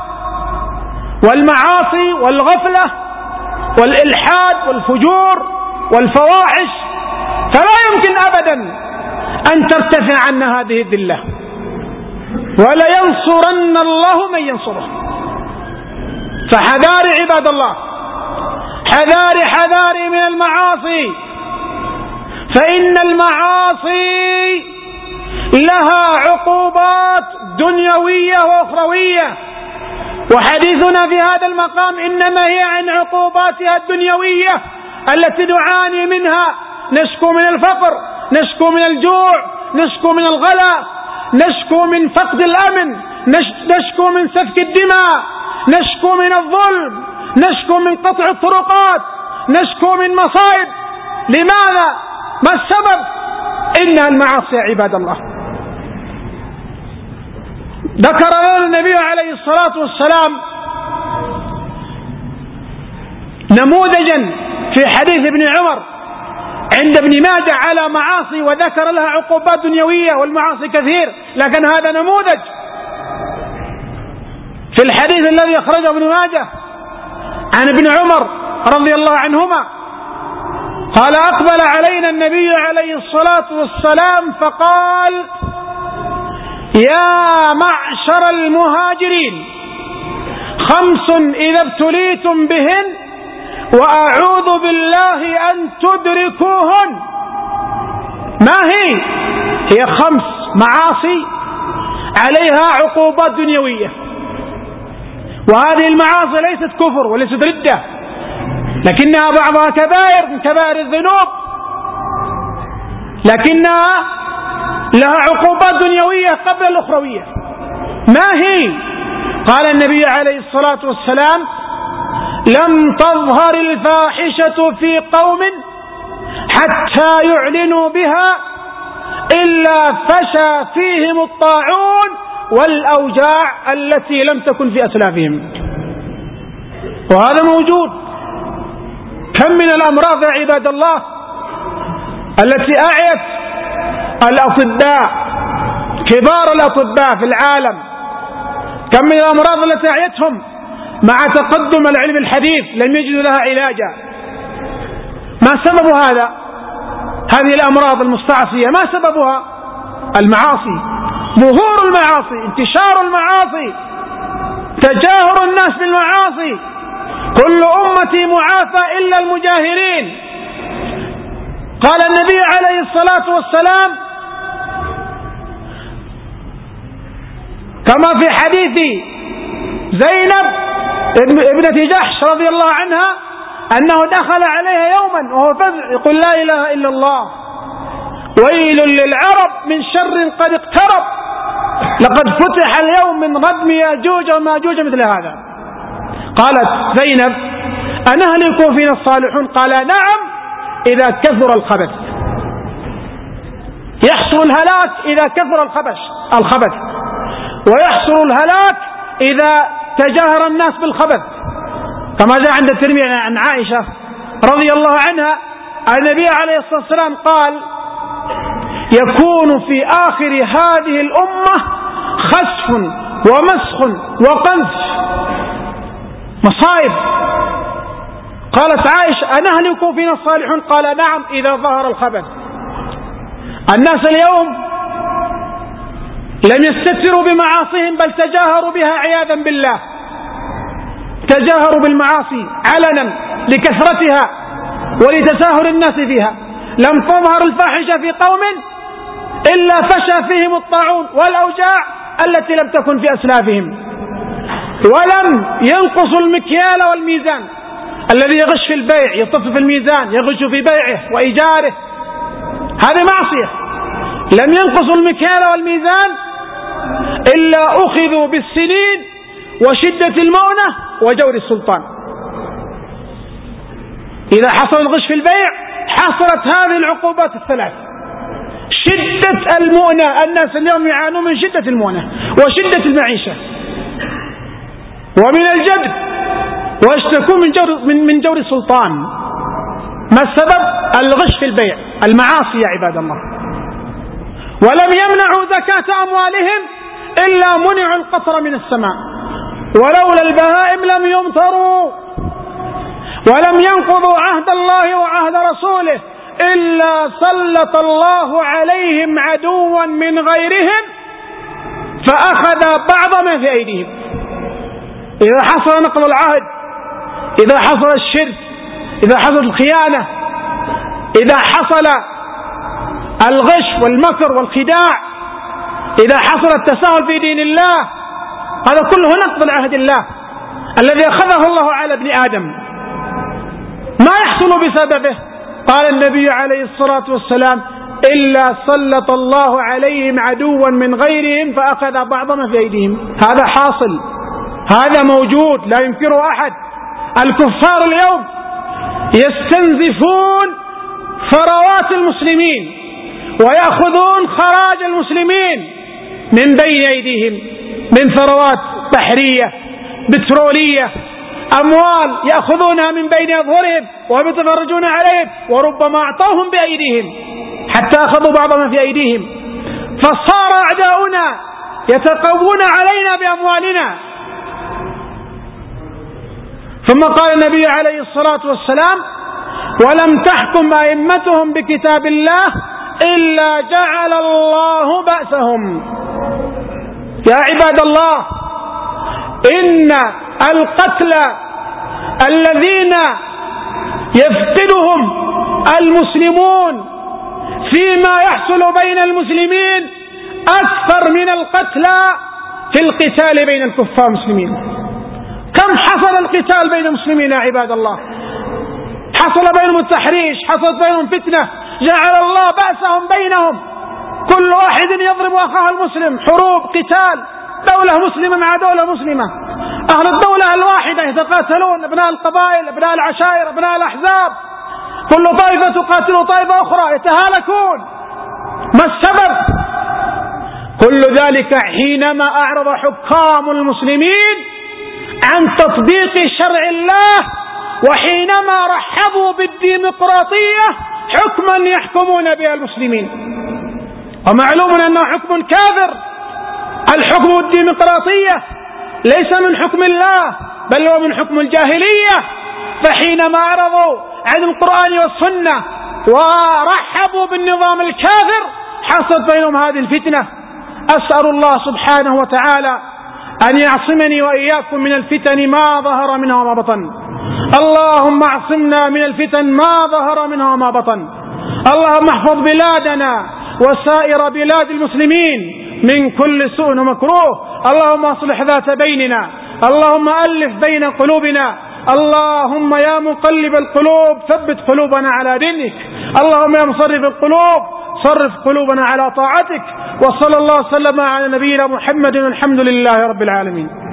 والمعاصي والغفلة والإلحاد والفجور والفواحش فلا يمكن أبدا أن ترتفع عنا هذه الذلة، ولا ينصرن الله من ينصره. فحذاري عباد الله، حذاري حذاري من المعاصي، فإن المعاصي لها عقوبات دنيوية وأخروية، وحديثنا في هذا المقام إنما هي عن عقوباتها الدنيوية التي نعاني منها. نشكو من الفقر، نشكو من الجوع، نشكو من الغلاء، نشكو من فقد الأمن، نشكو من سفك الدماء، نشكو من الظلم، نشكو من قطع الطرقات، نشكو من مصائب. لماذا؟ ما السبب؟ إنها المعاصي عباد الله. ذكر لنا النبي عليه الصلاة والسلام نموذجا في حديث ابن عمر عند ابن ماجه على معاصي، وذكر لها عقوبات دنيوية، والمعاصي كثير، لكن هذا نموذج. في الحديث الذي أخرجه ابن ماجه عن ابن عمر رضي الله عنهما قال: أقبل علينا النبي عليه الصلاة والسلام فقال: يا معشر المهاجرين، خمس إذا ابتليتم بهن وأعوذ بالله أن تدركوهن. ما هي؟ هي خمس معاصي عليها عقوبات دنيوية، وهذه المعاصي ليست كفر وليست ردة، لكنها بعضها كبائر من كبائر الذنوب، لكنها لها عقوبات دنيوية قبل الأخروية. ما هي؟ قال النبي عليه الصلاة والسلام: لم تظهر الفاحشة في قوم حتى يعلنوا بها إلا فشى فيهم الطاعون والأوجاع التي لم تكن في أسلافهم. وهذا موجود. كم من الأمراض يا عباد الله التي أعيت الأطباء، كبار الأطباء في العالم، كم من الأمراض التي أعيتهم مع تقدم العلم الحديث لم يجدوا لها علاجا. ما سبب هذا؟ هذه الأمراض المستعصية ما سببها؟ المعاصي، ظهور المعاصي، انتشار المعاصي، تجاهر الناس بالمعاصي. كل أمتي معافى إلا المجاهرين. قال النبي عليه الصلاة والسلام كما في حديث زينب ابنة جحش رضي الله عنها أنه دخل عليها يوما وهو فزع يقول: لا إله إلا الله، ويل للعرب من شر قد اقترب، لقد فتح اليوم من ردم ياجوج وماجوج مثل هذا. قالت زينب: أنهلك فينا الصالحون؟ قال: نعم إذا كثر الخبث. يحصل الهلاك إذا كثر الخبث الخبث ويحصل الهلاك إذا تجاهر الناس بالخبث، كما جاء عند الترمذي عن عائشة رضي الله عنها النبي عليه الصلاة والسلام قال: يكون في آخر هذه الأمة خسف ومسخ وقذف، مصائب. قالت عائشة: أنهلك فينا الصالحون؟ قال: نعم إذا ظهر الخبث. الناس اليوم لم يستتروا بمعاصيهم بل تجاهروا بها عياذا بالله، تجاهروا بالمعاصي علنا لكثرتها ولتساهل الناس فيها. لم تظهر الفاحشة في قوم إلا فشى فيهم الطاعون والأوجاع التي لم تكن في أسلافهم، ولم ينقصوا المكيال والميزان. الذي يغش في البيع يطف في الميزان، يغش في بيعه وإيجاره، هذه معصية. لم ينقصوا المكيال والميزان إلا أخذوا بالسنين وشدة المؤنة وجور السلطان. إذا حصل الغش في البيع حصلت هذه العقوبات الثلاث: شدة المؤنة، الناس اليوم يعانون من شدة المؤنة وشدة المعيشة ومن الجد، واشتكوا من جور من من جور السلطان. ما السبب؟ الغش في البيع، المعاصي يا عباد الله. ولم يمنعوا زكاة أموالهم إلا منعوا القطر من السماء، ولولا البهائم لم يمطروا، ولم ينقضوا عهد الله وعهد رسوله إلا سلط الله عليهم عدوا من غيرهم فأخذ بعض ما في أيديهم. إذا حصل نقض العهد، إذا حصل الشرك، إذا حصل الخيانة، إذا حصل الغش والمكر والخداع، إذا حصل التساهل في دين الله، هذا كله نقض العهد الله الذي أخذه الله على ابن آدم. ما يحصل بسببه؟ قال النبي عليه الصلاة والسلام: إلا سلط الله عليهم عدوا من غيرهم فأخذ بعض ما في أيديهم. هذا حاصل، هذا موجود لا ينكره أحد. الكفار اليوم يستنزفون ثروات المسلمين ويأخذون خراج المسلمين من بين أيديهم من ثروات بحرية بترولية، أموال يأخذونها من بين أظهرهم ويتفرجون عليهم، وربما أعطوهم بأيديهم حتى أخذوا بعض ما في أيديهم. فصار أعداؤنا يتقوون علينا بأموالنا. ثم قال النبي عليه الصلاة والسلام: ولم تحكم أئمتهم بكتاب الله إلا جعل الله بأسهم. يا عباد الله، إن القتل الذين يفقدهم المسلمون فيما يحصل بين المسلمين أكثر من القتلى في القتال بين الكفار المسلمين. كم حصل القتال بين المسلمين يا عباد الله؟ حصل بينهم التحريش، حصلت بينهم فتنة، جعل الله بأسهم بينهم، كل واحد يضرب أخاه المسلم، حروب، قتال، دولة مسلمة مع دولة مسلمة، أهل الدولة الواحدة يتقاتلون، أبناء القبائل، أبناء العشائر، أبناء الأحزاب، كل طائفة تقاتل طائفة أخرى، يتهالكون. ما السبب؟ كل ذلك حينما أعرض حكام المسلمين عن تطبيق شرع الله، وحينما رحبوا بالديمقراطية حكما يحكمون بها المسلمين. ومعلوم أنه حكم كافر. الحكم الديمقراطية ليس من حكم الله بل هو من حكم الجاهلية. فحينما أعرضوا عن القرآن والسنة ورحبوا بالنظام الكافر حصلت بينهم هذه الفتنة. أسأل الله سبحانه وتعالى أن يعصمني وإياكم من الفتن ما ظهر منها وما بطن. اللهم اعصمنا من الفتن ما ظهر منها وما بطن. اللهم احفظ بلادنا وسائر بلاد المسلمين من كل سوء ومكروه. اللهم اصلح ذات بيننا. اللهم ألف بين قلوبنا. اللهم يا مقلب القلوب ثبت قلوبنا على دينك. اللهم يا مصرف القلوب صرف قلوبنا على طاعتك. وصلى الله وسلم على نبينا محمد والحمد لله رب العالمين.